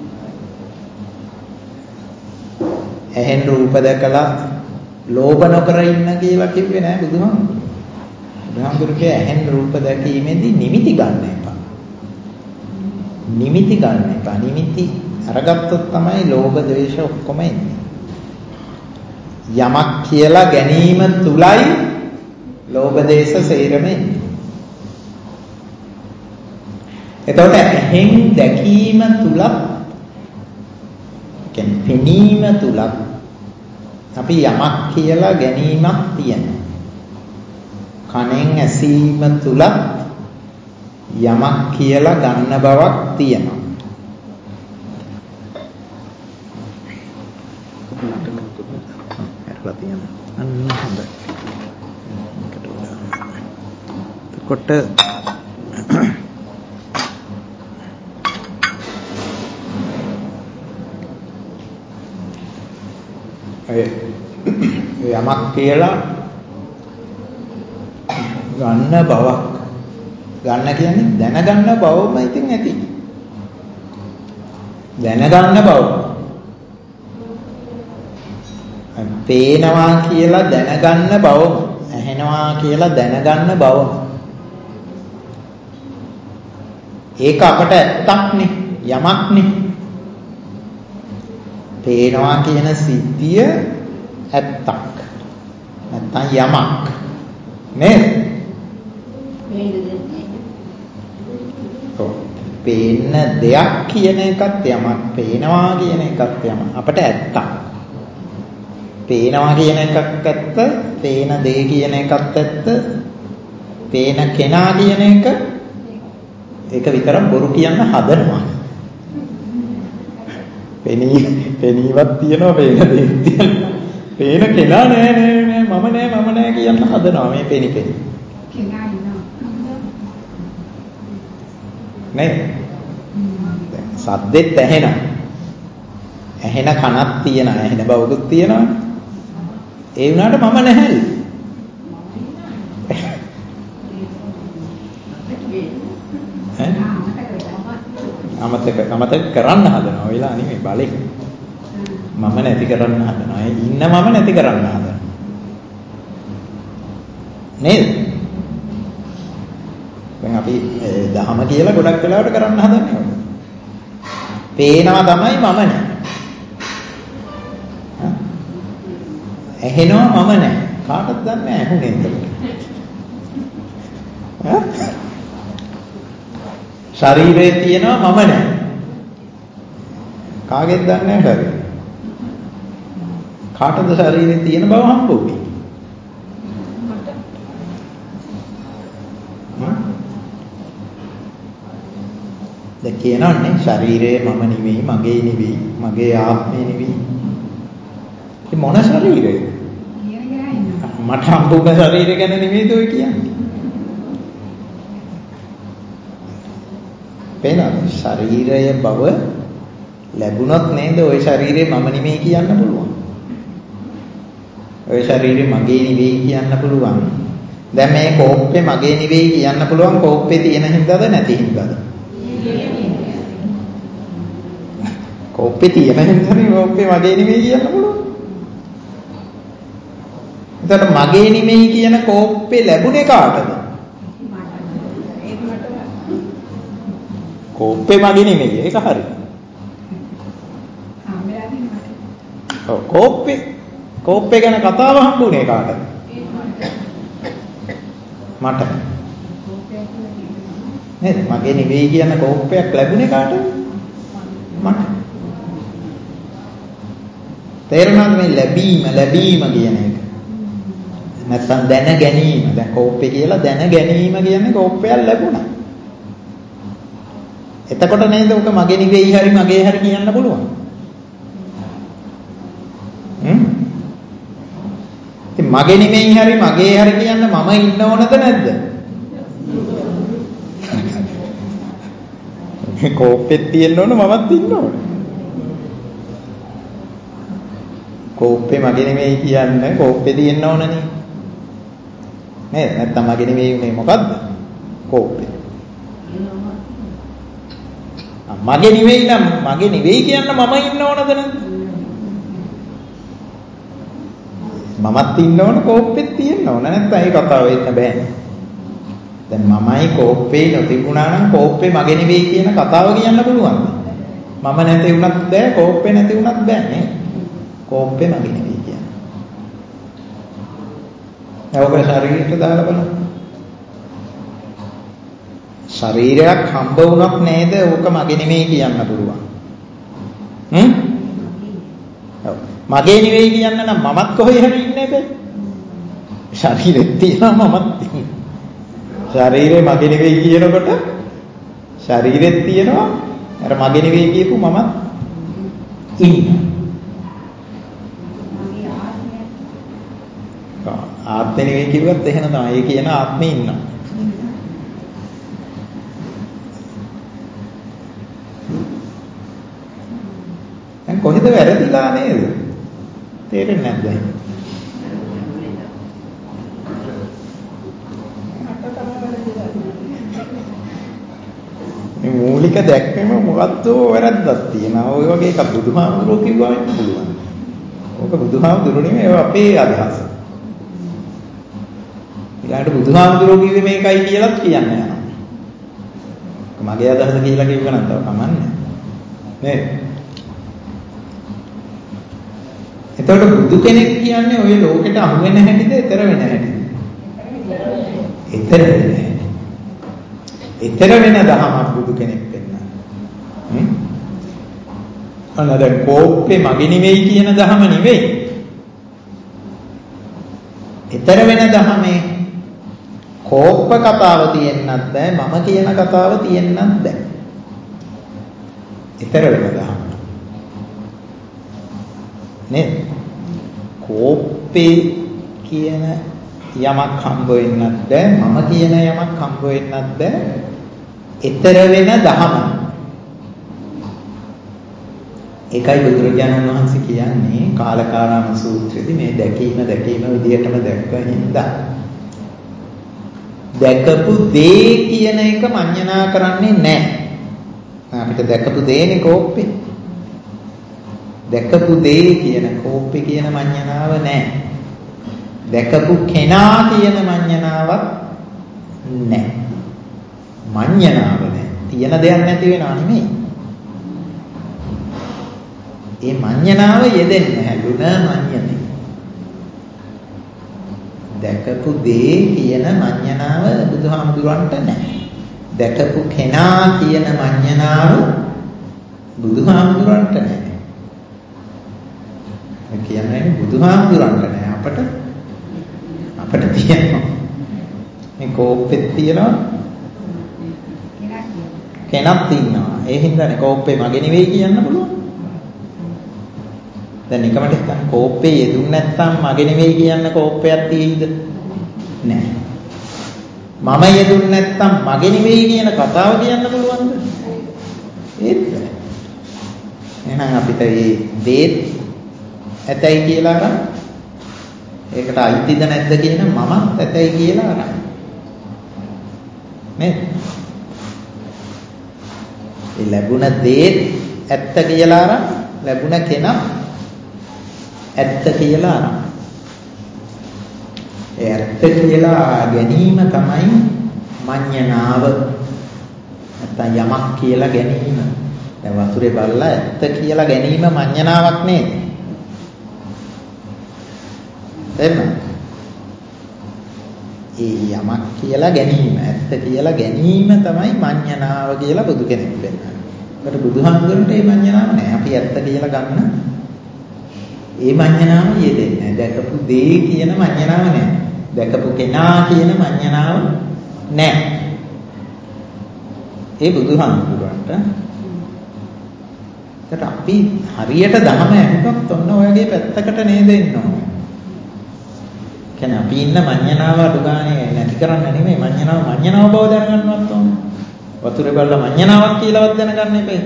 එහෙන් රූප දැකලා ලෝභ නොකර ඉන්න කියලා කිව්වේ නෑ බුදුහාමුදුරුවෝ. බුදුහාමුදුරුවෝ ඇහෙන් රූප දැකීමේදී නිමිති ගන්න එපා. නිමිති ගන්න එපා. නිමිති අරගත්තොත් තමයි ලෝභ ද්වේෂ ඔක්කොම එන්නේ. යමක් කියලා ගැනීම තුලයි ලෝභ දේශ සේරම එන්නේ. එතකොට ඇහෙන් දැකීම තුලත් කියන්නේ පෙනීම තුලත් අපි යමක් කියලා ගැනීමක් තියෙනවා. කනෙන් ඇසීම තුලත් යමක් කියලා ගන්න බවක් තියෙනවා. අන්න හොඳයි. කොට යමක් කියලා ගන්න බවක් ගන්න කියන්නේ දැනගන්න බවම ඉතින් ඇති. දැනගන්න බව. පේනවා කියලා දැනගන්න බවම, ඇහෙනවා කියලා දැනගන්න බවම. ඒක අපට ඇත්තක්නේ යමක්නේ. පේනවා කියන සිද්ධිය ඇත්තක්. නැත්තම් යමක්. නේද? පේන දෙයක් කියන එකත් යමක්. පේනවා කියන එකත් යමක්. අපට ඇත්තක්. පේනවා කියන එකක් ඇත්ත. පේන දේ කියන එකත් ඇත්ත. පේන කෙනා කියන එක ඒක විතරක් බොරු කියන්න හදනවා. පෙනීවත් තියෙනවා පේන දෙයක් තියෙනවා. පේන කෙනා නෑ මම නෑ කියන්න හදනවා මේ පෙනි. කෙනා ඉන්නවා. නේද? සද්දෙත් ඇහෙනවා. ඇහෙන කනක් තියෙනවා. ඇහෙන බවකුත් තියෙනවා. ඒ වුණාට මම නැහැලු. අමතක කරන්න හදනවා. වෙලා නෙමෙයි බලේ. මම නැති කරන්න හදනවා. ඉන්න මම නැති කරන්න හදනවා. නේද? දැන් අපි දහම කියලා ගොඩක් වෙලාවට කරන්න හදන්නේ. පේනවා තමයි මම නෑ. ඇහෙනවා මම නෑ. කාටද දන්නේ ඇහුනේ එතකොට. ශරීරයේ තියෙනවා මම නෑ. කාගෙද දන්නේ නැහැ. කාටද ශරීරයේ තියෙන බව හම්බුනේ? දැන් කියනවනේ ශරීරය මම නෙවෙයි, මගේ නෙවෙයි, මගේ ආත්මය නෙවෙයි. ඒ මොන ශරීරයද? මට හම්බුන ශරීරය ගැන නෙවෙයිද ඔය කියන්නේ? පේනවද? ශරීරය බව ලැබුණොත් නේද ওই ශරීරය මම නෙමෙයි කියන්න පුළුවන්. ওই ශරීරය මගේ නෙවෙයි කියන්න පුළුවන්. දැන් මේ කෝප්පේ මගේ නෙවෙයි කියන්න පුළුවන් කෝප්පේ තියෙන හින්දාද නැති හින්දාද? කෝප්පේ තියෙන හින්දානේ කෝප්පේ මගේ නෙවෙයි කියන්න පුළුවන්. එතකොට මගේ නෙවෙයි කියන කෝප්පේ ලැබුණේ කාටද? කෝප්පේ මගේ නෙවෙයි. ඒක හරි. ඔව් කෝප්පේ ගැන කතාව හම්බුනේ කාටද? මට. නේද? මගේ නෙවෙයි කියන කෝප්පයක් ලැබුණේ කාටද? මට. තේරුණාද මේ ලැබීම කියන එක? නැත්නම් දැන ගැනීම. දැන් කෝප්පේ කියලා දැන ගැනීම කියන්නේ කෝප්පයක් ලැබුණා. එතකොට නේද උක මගේ නෙවෙයි හරි මගේ හරි කියන්න පුළුවන්. ඉතින් මගේ නෙවෙයි හරි මගේ හරි කියන්න මම ඉන්න ඕනද නැද්ද? කෝප්පෙත් තියෙන්න ඕන මමත් ඉන්න ඕන. කෝප්පේ මගේ නෙවෙයි කියන්න කෝප්පේ තියෙන්න ඕනනේ. නේද? නැත්තම් මගේ නෙවෙයි උනේ මොකද්ද? කෝප්පේ. මගේ නෙවෙයි නම් මගේ නෙවෙයි කියන්න මම ඉන්න ඕනද නැද්ද? මමත් ඉන්න ඕන කෝප්පෙත් තියෙන්න ඕන නැත්නම් ඒ කතාව වෙන්න බෑනේ. දැන් මමයි කෝප්පේ නොතිබුණා නම් කෝප්පේ මගේ නෙවෙයි කියන කතාව කියන්න පුළුවන්ද? මම නැති වුණත් බෑ කෝප්පේ නැති වුණත් බෑ නේ. කෝප්පේ මගේ නෙවෙයි කියන්නේ. ඒක ශරීරයට දාලා බලන්න. ශරීරයක් හම්බ වුණොත් නේද ඕක මගේ නෙවෙයි කියන්න පුළුවන්. මගේ නෙවෙයි කියන්න නම් මමත් කොහේ හරි ඉන්නේ බෑ. ශරීරෙත් තියෙනවා මමත් තියෙනවා. ශරීරේ මගේ නෙවෙයි කියනකොට ශරීරෙත් තියෙනවා අර මගේ නෙවෙයි කියපු මමත් ඉන්නවා. ආත්මෙ නෙවෙයි කිව්වත් එහෙම තමයි. ඒ කියන ආත්මෙ ඉන්නවා. දැන් කොහෙද වැරදිලා නේද? තේරෙන්නේ නැද්ද? මේ මූලික දැක්මෙම මොකද්ද වැරද්දක් තියෙනවා. ඔය වගේ එකක් බුදුහාමුදුරුවෝ කිව්වා වෙන්න පුළුවන්. ඕක බුදුහාමුදුරුවෝ නෙමෙයි ඒවා අපේ අදහස. ඊළඟට බුදුහාමුදුරුවෝ කිව්වේ මේකයි කියලාත් කියන්න යනවා. මගේ අදහස කියලා කිව්ව නම් තව කමන්නේ නේද? එතකොට බුදු කෙනෙක් කියන්නේ ওই ලෝකෙට අහු වෙන හැටිද, ඊතර වෙන හැටිද? ඊතර වෙන හැටි. ඊතර වෙන දහමක් බුදු කෙනෙක් වෙන්න. අනද කෝප්පේ මගේ නෙවෙයි කියන දහම නෙවෙයි. ඊතර වෙන දහමේ කෝප්ප කතාව තියෙන්නත් බෑ, මම කියන කතාව තියෙන්නත් බෑ. ඊතර වෙන දහම. නේද? කෝප්පේ කියන යමක් හම්බ වෙන්නත් බෑ, මම කියන යමක් හම්බ වෙන්නත් බෑ. ඊතර වෙන දහම. ඒකයි බුදුරජාණන් වහන්සේ කියන්නේ කාලකාරාම සූත්‍රයේදී මේ දැකීම විදිහටම දැක්කම හින්දා දැකපු දේ කියන එක මඤ්ඤණා කරන්නේ නැහැ. අපිට දැකපු දේනේ කෝප්පේ. දැකපු දේ කියන කෝප්පේ කියන මඤ්ඤණාව නැහැ. දැකපු කෙනා කියන මඤ්ඤණාවක් නැහැ. මඤ්ඤණාව නැහැ. තියෙන දෙයක් නැති වෙනා නෙමෙයි. ඒ මඤ්ඤණාව යෙදෙන්න හැදුන මඤ්ඤණේ. දැකපු දේ කියන මඤ්ඤණාව බුදුහාමුදුරන්ට නැහැ. දැකපු කෙනා කියන මඤ්ඤණාව බුදුහාමුදුරන්ට නැහැ. ඒ කියන්නේ බුදුහාමුදුරන්ට නැහැ, අපට තියෙනවා. මේ කෝපෙත් තියෙනවා, කෙනක් ඉන්නවා. ඒ හින්දානේ කෝපේ මගේ නෙවෙයි කියන්න පුළුවන්. දැන් නිකමට හිතන්න කෝප්පේ යෙදුන්නේ නැත්නම් මගේ නෙවෙයි කියන්න කෝප්පයක් තියෙයිද? නැහැ. මම යෙදුන්නේ නැත්නම් මගේ නෙවෙයි කියන කතාව කියන්න පුළුවන්ද? ඒත් බෑ. එහෙනම් අපිට මේ දේත් ඇතයි කියලා අරන් ඒකට අයිතිද නැද්ද කියන මමත් ඇතයි කියලා අරන් නේද? ඒ ලැබුණ දේත් ඇත්ත කියලා අරන් ලැබුණ කෙනා ඇත්ත කියලා අරන්. ඒ ඇත්ත කියලා ගැනීම තමයි මඤ්ඤණාව. නැත්නම් යමක් කියලා ගැනීම. දැන් වතුරේ බලලා ඇත්ත කියලා ගැනීම මඤ්ඤණාවක් නේද? එහෙම. ඒ යමක් කියලා ගැනීම, ඇත්ත කියලා ගැනීම තමයි මඤ්ඤණාව කියලා බුදු කෙනෙක් වෙන්නේ. ඒකට බුදුහාමුදුරන්ට මේ මඤ්ඤණාව නැහැ. අපි ඇත්ත කියලා ගන්න ඒ මඤ්ඤණාව යෙදෙන්නේ නැහැ. දැකපු දේ කියන මඤ්ඤණාව නැහැ. දැකපු කෙනා කියන මඤ්ඤණාව නැහැ. ඒ බුදුහාමුදුරන්ට. ඒකට අපි හරියට ධර්ම ඇහුනොත් ඔන්න ඔයගේ පැත්තකට නේද ඉන්න ඕනේ. කියන්නේ අපි ඉන්න මඤ්ඤණාව අඩු ගානේ නැති කරන්න නෙමෙයි මඤ්ඤණාව බව දැනගන්නවත් ඕනේ. වතුරේ බලලා මඤ්ඤණාවක් කියලාවත් දැනගන්න එපේ.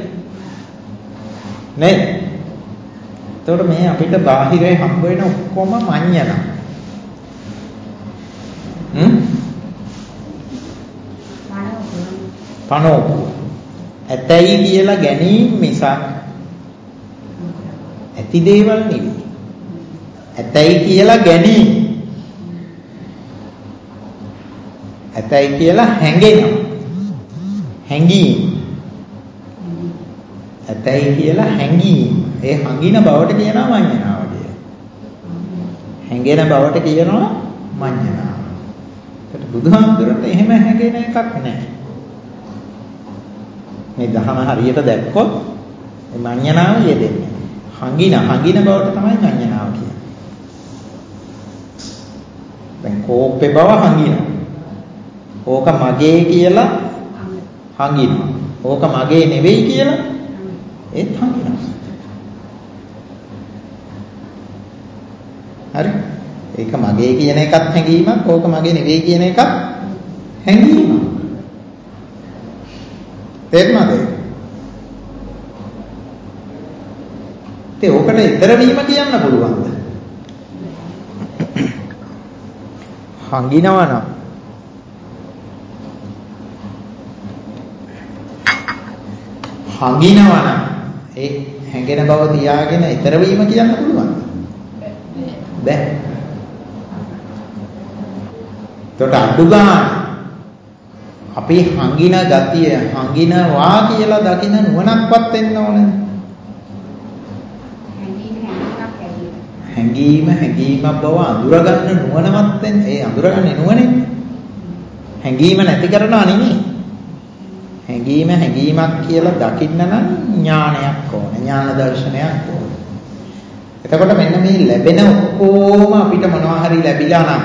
නේද? එතකොට මේ අපිට බාහිරේ හම්බ වෙන ඔක්කොම මඤ්ඤණ. පනෝපු. ඇතයි කියලා ගැනීම මිසක් ඇති දේවල් නෙවෙයි. ඇතයි කියලා ගැනීම. ඇතයි කියලා හැඟෙනවා. හැඟීම. ඇතයි කියලා හැඟීම. ඒ හඟින බවට කියනවා මඤ්ඤණාව කියලා. හැඟෙන බවට කියනවා මඤ්ඤණාව. ඒකට බුදුහාමුදුරන්ට එහෙම හැඟෙන එකක් නැහැ. මේ දහම හරියට දැක්කොත් මේ මඤ්ඤණාව යෙදෙන්නේ. හඟින බවට තමයි මඤ්ඤණාව කියන්නේ. දැන් කෝපේ බව හඟිනවා. ඕක මගේ කියලා හඟිනවා. ඕක මගේ නෙවෙයි කියලා ඒත් හඟිනවා. හරි. ඒක මගේ කියන එකත් හැඟීමක්, ඕක මගේ නෙවෙයි කියන එකත් හැඟීමක්. තේරුණාද? ඕකට ඊතර වීම කියන්න පුළුවන්ද? හංගිනවා නම් ඒ හැඟෙන බව තියාගෙන ඊතර වීම කියන්න පුළුවන්ද? බැහැ. ඒකට අඩු ගන්න අපි හංගින ගතිය හංගිනවා කියලා දකින නුවණක්වත් එන්න ඕනේ. හැඟීමක් බව අඳුරගන්න නුවණවත් වෙන්නේ. ඒ අඳුරගන්නේ නුවණෙන්. හැඟීම නැති කරනවා නෙමෙයි. හැඟීමක් කියලා දකින්න නම් ඥානයක් ඕනේ. ඥාන දර්ශනයක් ඕනේ. එතකොට මෙන්න මේ ලැබෙන ඔක්කොම අපිට මොනවා හරි ලැබිලා නම්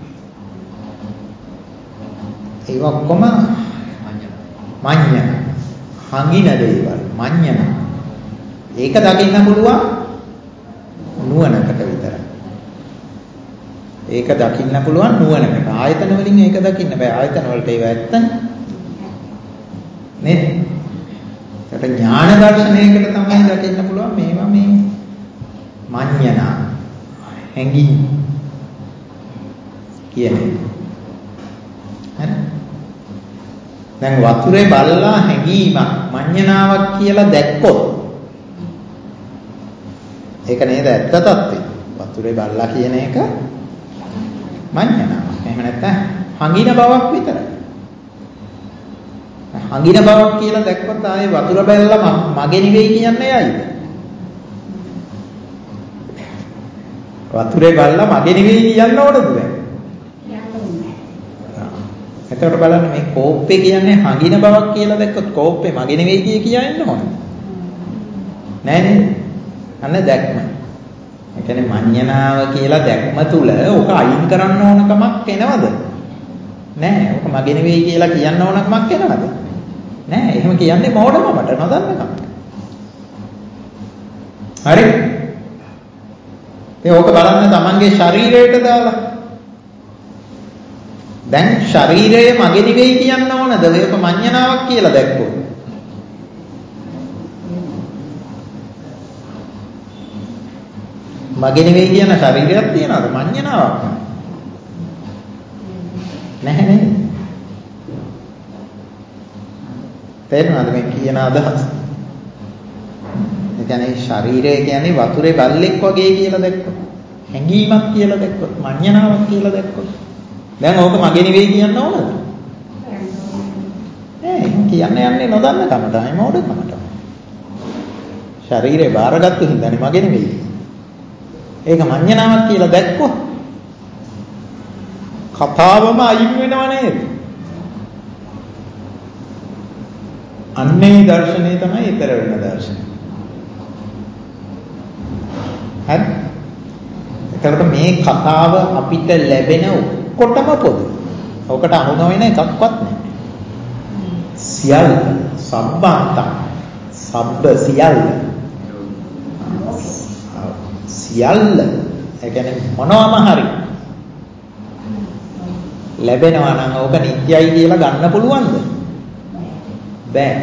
ඒක ඔක්කොම මඤ්ඤණ. හංගින දේවල් මඤ්ඤණ. ඒක දකින්න පුළුවන් නුවණකට විතරයි. ඒක දකින්න පුළුවන් නුවණකට. ආයතන වලින් ඒක දකින්න බෑ. ආයතන වලට ඒව ඇත්ත නේද? ඒකට ඥාන දර්ශනයකට තමයි දකින්න පුළුවන් මේවා මේ මඤ්ඤණ හැඟීම් කියන්නේ. හරි. දැන් වතුරේ බල්ලා හැඟීමක් මඤ්ඤණාවක් කියලා දැක්කොත් ඒක නේද ඇත්ත తත්ත්වය. වතුරේ බල්ලා කියන එක මඤ්ඤණාවක්. එහෙම නැත්නම් හංගින බවක් විතරයි. හංගින බවක් කියලා දැක්කොත් ආයේ වතුර බැලලා මගේ නෙවෙයි කියන්නේ යයිද? වතුරේ බල්ලා මගේ නෙවෙයි කියන්න ඕනද දැන්? එතකොට බලන්න මේ කෝප්පේ කියන්නේ හංගින බවක් කියලා දැක්කොත් කෝප්පේ මගේ නෙවෙයි කියන්න ඕනද? නෑ නේද? අන්න දැක්ම. ඒ කියන්නේ මඤ්ඤණාව කියලා දැක්ම තුල ඕක අයින් කරන්න ඕන කමක් එනවද? නෑ. ඕක මගේ නෙවෙයි කියලා කියන්න ඕන කමක් එනවද? නෑ. එහෙම කියන්නේ මොඩමකට නොදන්නකම. හරි? ඒ ඕක බලන්න තමන්ගේ ශරීරයට දාලා. දැන් ශරීරය මගේ නෙවෙයි කියන්න ඕනද? ඒක මඤ්ඤණාවක් කියලා දැක්කොත්. මගේ නෙවෙයි කියන ශරීරයක් තියනවාද? මඤ්ඤණාවක් නැහැ නේද? තේරෙනවද මේ කියන අදහස? ඒ කියන්නේ ශරීරය කියන්නේ වතුරේ බල්ලෙක් වගේ කියලා දැක්කොත්, හැඟීමක් කියලා දැක්කොත්, මඤ්ඤණාවක් කියලා දැක්කොත්, දැන් ඕක මගේ නෙවෙයි කියන්න ඕනද? නෑ, කියන්න යන්නේ නොදන්න කමටයි මොඩකමට. ශරීරේ බාරගත්තු හින්දානේ මගේ නෙවෙයි. ඒක මඤ්ඤණාවක් කියලා දැක්කොත් කතාවම අයින් වෙනව නේද? අන්නේ දර්ශනය තමයි ඊතර වෙන දර්ශනය. හරි? එතකොට මේ කතාව අපිට ලැබෙන ඔක්කොටම පොදු. ඔකට අහු නොවන එකක්වත් නැහැ. සියල්ල සබ්බන්ත සබ්බ සියල්ල සියල්ල ඒ කියන්නේ මොනවාම හරි ලැබෙනවා නම් ඕක නිත්‍යයි කියලා ගන්න පුළුවන්ද? බෑ.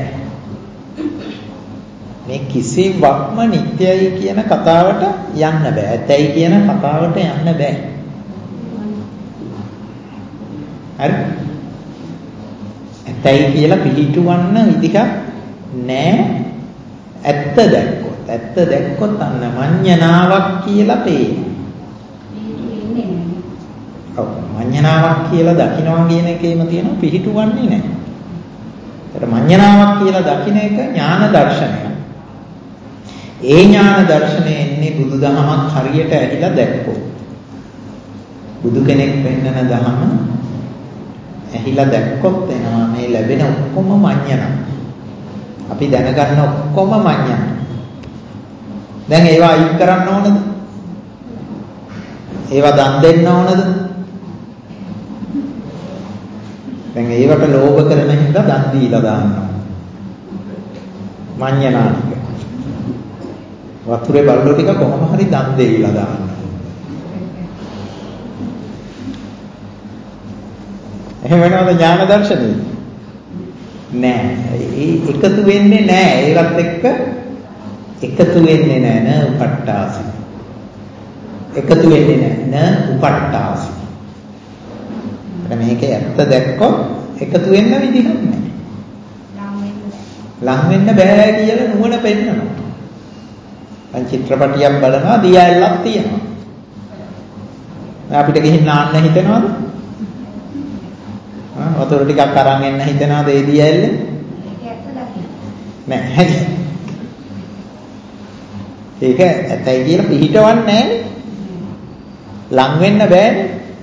මේ කිසිවක්ම නිත්‍යයි කියන කතාවට යන්න බෑ. ඇතයි කියන කතාවට යන්න බෑ. හරි? ඇතයි කියලා පිළිටුවන්න විදිහක් නෑ. ඇත්ත දැක්කොත්. ඇත්ත දැක්කොත් අන්න මඤ්ඤණාවක් කියලා පේනවා. ඔව් මඤ්ඤණාවක් කියලා දකින්නවා කියන එකේම තියෙනවා පිළිටුවන්නේ නැහැ. ඒතර මඤ්ඤණාවක් කියලා දකින්න එක ඥාන දර්ශනයක්. ඒ ඥාන දර්ශනය එන්නේ බුදුදහමක් හරියට ඇහිලා දැක්කොත්. බුදු කෙනෙක් වෙන්නන දහම ඇහිලා දැක්කොත් එනවා මේ ලැබෙන ඔක්කොම මඤ්ඤණ. අපි දැනගන්න ඔක්කොම මඤ්ඤණ. දැන් ඒවා අයින් කරන්න ඕනද? ඒවා දන් දෙන්න ඕනද? දැන් ඒවට ලෝභ කරන හින්දා දන් දීලා දාන්නවා. මඤ්ඤණානික. වතුරේ බල්ලෝ ටික කොහොම හරි දන් දෙවිලා දාන්නවා. එහෙම වෙනවද ඥාන දර්ශනේ? නෑ. ඒ එකතු වෙන්නේ නෑ. ඒවත් එක්ක එකතු වෙන්නේ නෑ න උපට්ඨාසි. එකතු වෙන්නේ නෑ න උපට්ඨාසි. මේකේ ඇත්ත දැක්කොත් එකතු වෙන්න විදිහක් නෑ. ලං වෙන්න බෑ කියලා නුවණ පෙන්නනවා. දැන් චිත්‍රපටියක් බලනවා දියැලක් තියෙනවා. අපිට ගිහින් නාන්න හිතෙනවද? වතුර ටිකක් අරන් එන්න හිතනවාද ඒ දියැල්ලේ? නෑ. ඒක ඇතයි කියලා පිළිහිටවන්නේ නෑනේ. ලං වෙන්න බෑනේ.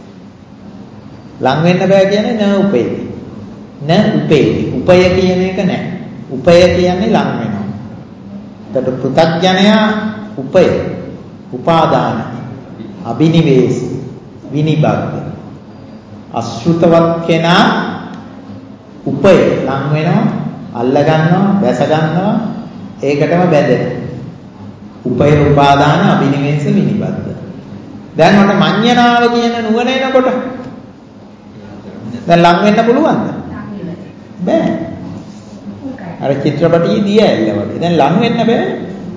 ලං වෙන්න බෑ කියන්නේ න උපේති. න උපේති. උපය කියන එක නෑ. උපය කියන්නේ ලං වෙනවා. එතකොට පෘථග්ජනයා උපය, උපාදාන, අබිනිවේෂ, විනිබද්ධ. අශෘතවත් කෙනා උපය ලං වෙනවා, අල්ල ගන්නවා, වැස ගන්නවා, ඒකටම බැඳෙනවා. උපය, උපාදාන, අබිනිවේෂ, විනිබද්ධ. දැන් මට මඤ්ඤණාව කියන නුවණ එනකොට දැන් ලං වෙන්න පුළුවන්ද? බෑ. අර චිත්‍රපටියේ දිය ඇල්ල වගේ. දැන් ලං වෙන්න බෑ.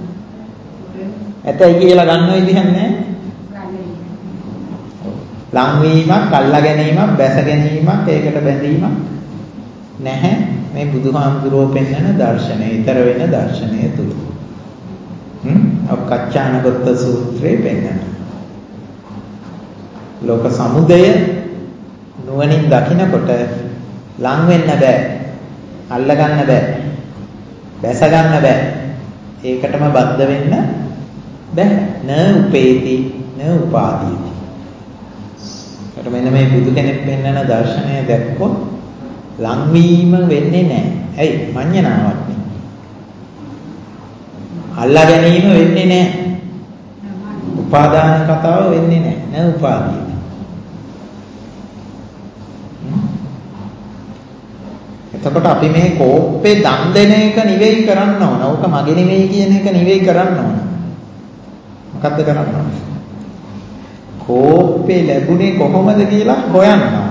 ඇතයි කියලා ගන්න විදිහක් නැහැ. ලං වීමක්, අල්ලා ගැනීමක්, බැස ගැනීමක්, ඒකට බැඳීමක් නැහැ. මේ බුදුහාමුදුරුවෝ පෙන්වන දර්ශනය, ඊතර වෙන දර්ශනය තුල. කච්චානගත සූත්‍රයේ පෙන්වන. ලෝක සමුදය නුවණින් දකිනකොට ලං වෙන්න බෑ, අල්ල ගන්න බෑ, බැස ගන්න බෑ, ඒකටම බද්ධ වෙන්න බෑ. න උපේති න උපාදීති. ඒකට මෙන්න මේ බුදු කෙනෙක් පෙන්වන දර්ශනය දැක්කොත් ලංවීම වෙන්නේ නැහැ. ඇයි? මඤ්ඤණාවක් නේ. අල්ලා ගැනීම වෙන්නේ නැහැ. උපාදාන කතාව වෙන්නේ නැහැ. න උපාදීති. එතකොට අපි මේ කෝප්පේ දන් දෙන එක නිවෙයි කරන්න ඕන. ඕක මගේ නෙවෙයි කියන එක නිවෙයි කරන්න ඕන. මොකද්ද කරන්න ඕන? කෝප්පේ ලැබුණේ කොහොමද කියලා හොයන්න ඕන.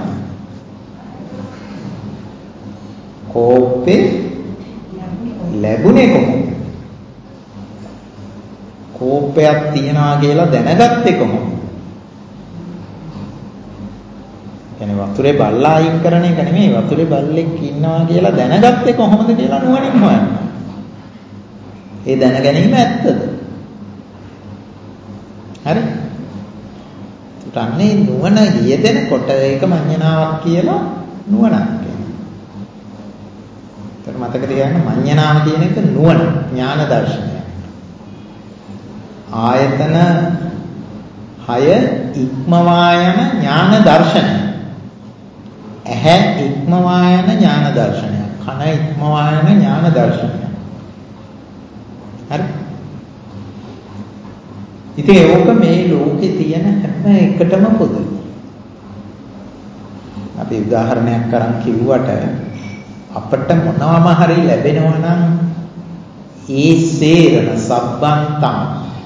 කෝප්පේ ලැබුණේ කොහොමද? කෝපයක් තියනවා කියලා දැනගත්තේ කොහොමද? කියන්නේ වතුරේ බල්ලා අයින් කරන එක නෙමෙයි, වතුරේ බල්ලෙක් ඉන්නවා කියලා දැනගත්තේ කොහොමද කියලා නුවණින් හොයන්න. ඒ දැන ගැනීම ඇත්තද? හරි? උටන්නේ නුවණ යෙදෙනකොට ඒක මඤ්ඤණාවක් කියලා නුවණක් කියනවා. ඒතර මතක තියාගන්න මඤ්ඤණාව කියන එක නුවණ, ඥාන දර්ශනය. ආයතන 6 ඉක්මවා යන ඥාන දර්ශනය. ඇහැ ඉක්මවා යන ඥාන දර්ශනය. කන ඉක්මවා යන ඥාන දර්ශනය. හරි? ඉතින් ඒක මේ ලෝකේ තියෙන හැම එකටම පොදුයි. අපි උදාහරණයක් කරන් කිව්වට අපිට මොනවාම හරි ලැබෙනවා නම් ඒ සේරම සබ්බන්තම්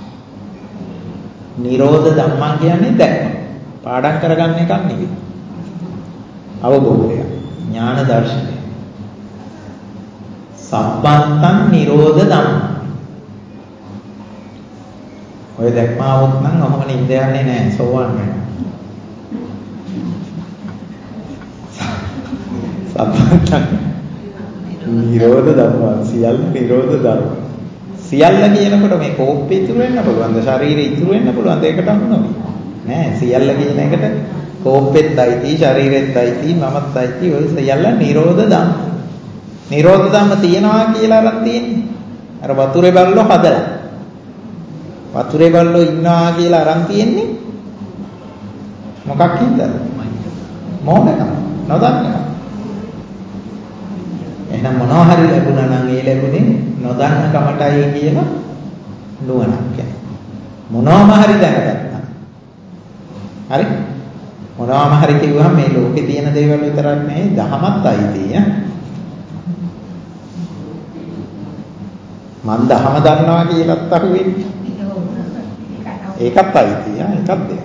නිරෝධ ධම්මං කියන්නේ දැක්ම. පාඩම් කරගන්න එකක් නෙවෙයි. අවබෝධය, ඥාන දර්ශනය. සබ්බන්තං නිරෝධ ධම්මං. ඔය දැක්මාවොත් නම් ඔහොම නින්ද යන්නේ නැහැ, සෝවන් වෙනවා. සබ්බන්තං නිරෝධ ධම්මං, සියල්ල නිරෝධ ධර්ම. සියල්ල කියනකොට මේ කෝප්පේ ඉතුරු වෙන්න පුළුවන්ද? ශරීරේ ඉතුරු වෙන්න පුළුවන්ද? ඒකට අහු නොවි. නෑ, සියල්ල කියන එකට කෝප්පෙත් අයිති, ශරීරෙත් අයිති, මමත් අයිති. ඔය සියල්ල නිරෝධ ධම්ම. නිරෝධ ධම්ම තියනවා කියලා අරන් තියෙන්නේ. අර වතුරේ බල්ලෝ හදලා. වතුරේ බල්ලෝ ඉන්නවා කියලා අරන් තියෙන්නේ. මොකක් හින්දාද? මොකටද? නොදන්නවා. එහෙනම් මොනවා හරි ලැබුණා නම් ඒ ලැබුණේ නොදන්න කමටයි කියලා නුවණක් කියන්නේ. මොනවාම හරි දැනගත්තා. හරි? මොනවාම හරි කිව්වහම මේ ලෝකේ තියෙන දේවල් විතරක් නෙවෙයි දහමත් අයිතිය. මන් දහම දන්නවා කියලාත් අහුවෙන්නේ. ඒකත් අයිතිය. ඒකත් දෙයක්.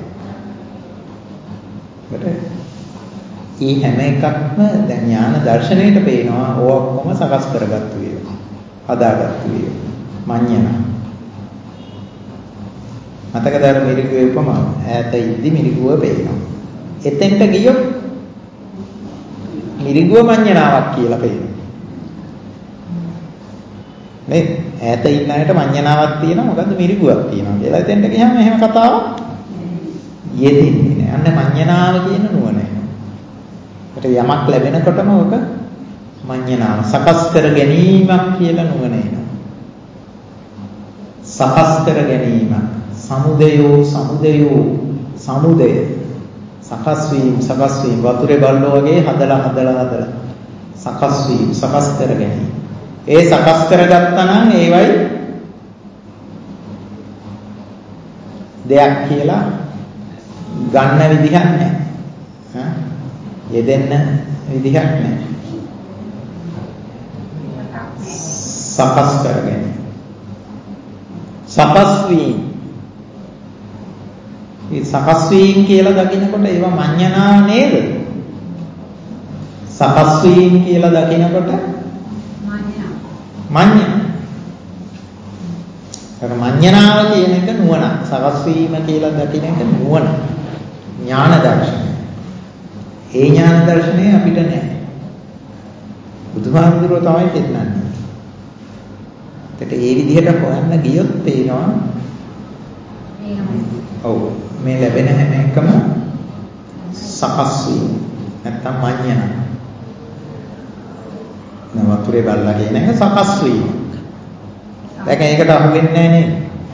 ඒ හැම එකක්ම දැන් ඥාන දර්ශනයට පේනවා. ඕවා ඔක්කොම සකස් කරගත්තු ඒවා. හදාගත්තු ඒවා. මඤ්ඤණ. මතකද අර මිරිගුවේ උපමාව? ඈත ඉද්දි මිරිගුව පේනවා. එතෙන්ට ගියොත් මිරිගුව මඤ්ඤණාවක් කියලා පේනවා. මේ ඈත ඉන්න අයට මඤ්ඤණාවක් තියෙනවා. මොකද්ද මිරිගුවක් තියෙනවා කියලා. එතෙන්ට ගියාම එහෙම කතාවක් යෙදෙන්නේ නැහැ. අන්න මඤ්ඤණාව කියන නුවණ. යමක් ලැබෙනකොටම ඔක මඤ්ඤණාව සකස් කර ගැනීමක් කියලා නුවණ එනවා. සකස් කර ගැනීම. සමුදය. සකස් වීම වතුරේ බල්ලෝ වගේ හදලා සකස් වීම සකස් කර ගැනීම. ඒ සකස් කරගත්තා නම් ඒවයි දෙයක් කියලා ගන්න විදිහක් නැහැ. යෙදෙන්න විදිහක් නැහැ. සකස් කර ගැනීම. සකස් වීම. මේ සකස් වීම කියලා දකිනකොට ඒවා මඤ්ඤණාව නේද? සකස් වීම කියලා දකිනකොට මඤ්ඤණාව. මඤ්ඤණාව කියන එක නුවණ. සකස් වීම කියලා දකින එක නුවණ. ඥාන දර්ශනය. ඒ ඥාන දර්ශනය අපිට නැහැ. බුදුහාමුදුරුවෝ තමයි පෙන්නන්නේ. ඒකට ඒ විදිහට හොයන්න ගියොත් පේනවා. ඔව් මේ ලැබෙන හැම එකම සකස් වීම. නැත්තම් මඤ්ඤණාව. වතුරේ බල්ලා කියන එක සකස් වීම. දැන් ඒකට අහු වෙන්නේ නැහැ නේද?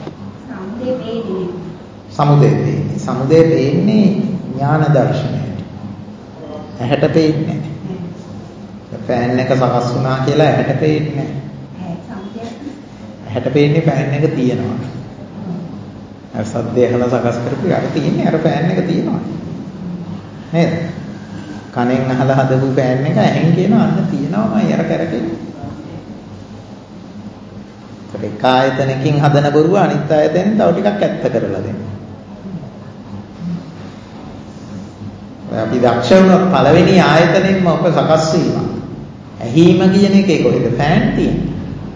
සමුදේ පේන්නේ ඥාන දර්ශනයට. ඇහැට පේන්නේ නැහැ. ෆෑන් එක සකස් වුණා කියලා ඇහැට පේන්නේ නැහැ. ඇහැට පේන්නේ ෆෑන් එක තියෙනවා. අර සද්දේ අහලා සකස් කරපු අර තියෙන්නේ අර ෆෑන් එක තියෙනවා. නේද? කනෙන් අහලා හදපු ෆෑන් එක ඇහෙන් කියනවා අන්න තියෙනවාමයි අර කරකෙන්නේ. ඒක ආයතනකින් හදන බොරුව අනිත් ආයතනෙන් තව ටිකක් ඇත්ත කරලා දෙන්න. අපි දක්ෂ වුණොත් පළවෙනි ආයතනෙන්ම ඔක සකස් වීම. ඇහිම කියන එකේ කොහෙද ෆෑන් තියෙන්නේ?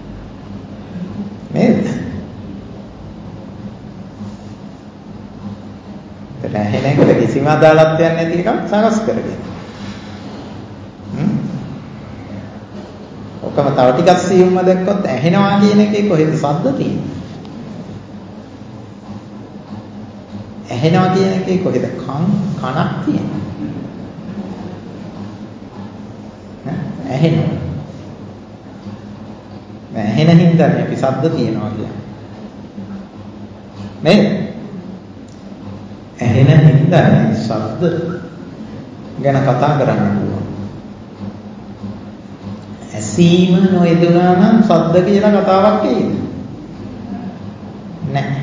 නේද? ඒක ඇහෙන එකට කිසිම අදාළත්වයක් නැති එකක් සකස් කරගෙන. ඔකම තව ටිකක් සියුම්ව දැක්කොත් ඇහෙනවා කියන එකේ කොහෙද ශබ්ද තියෙන්නේ? ඇහෙනවා කියන එකේ කොහෙද කනක් තියෙන්නේ? ඇහෙනවා. ඇහෙන හින්දා අපි ශබ්ද තියෙනවා කියන්නේ. නේද? ඇහෙන හින්දා ශබ්ද ගැන කතා කරන්න පුළුවන්. ඇසීම නොයදුනා නම් ශබ්ද කියලා කතාවක් එයිද? නැහැ.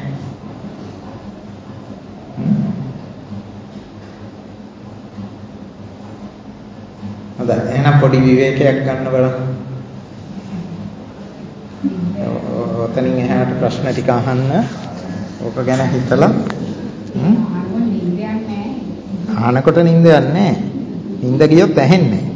හොඳයි එහෙනම් පොඩි විවේකයක් ගන්න බලන්න. ඔතනින් එහාට ප්‍රශ්න ටික අහන්න. ඕක ගැන හිතලා අහනකොට නිින්ද යන්නේ නැහැ. නිින්ද ගියොත් ඇහෙන්නේ නැහැ.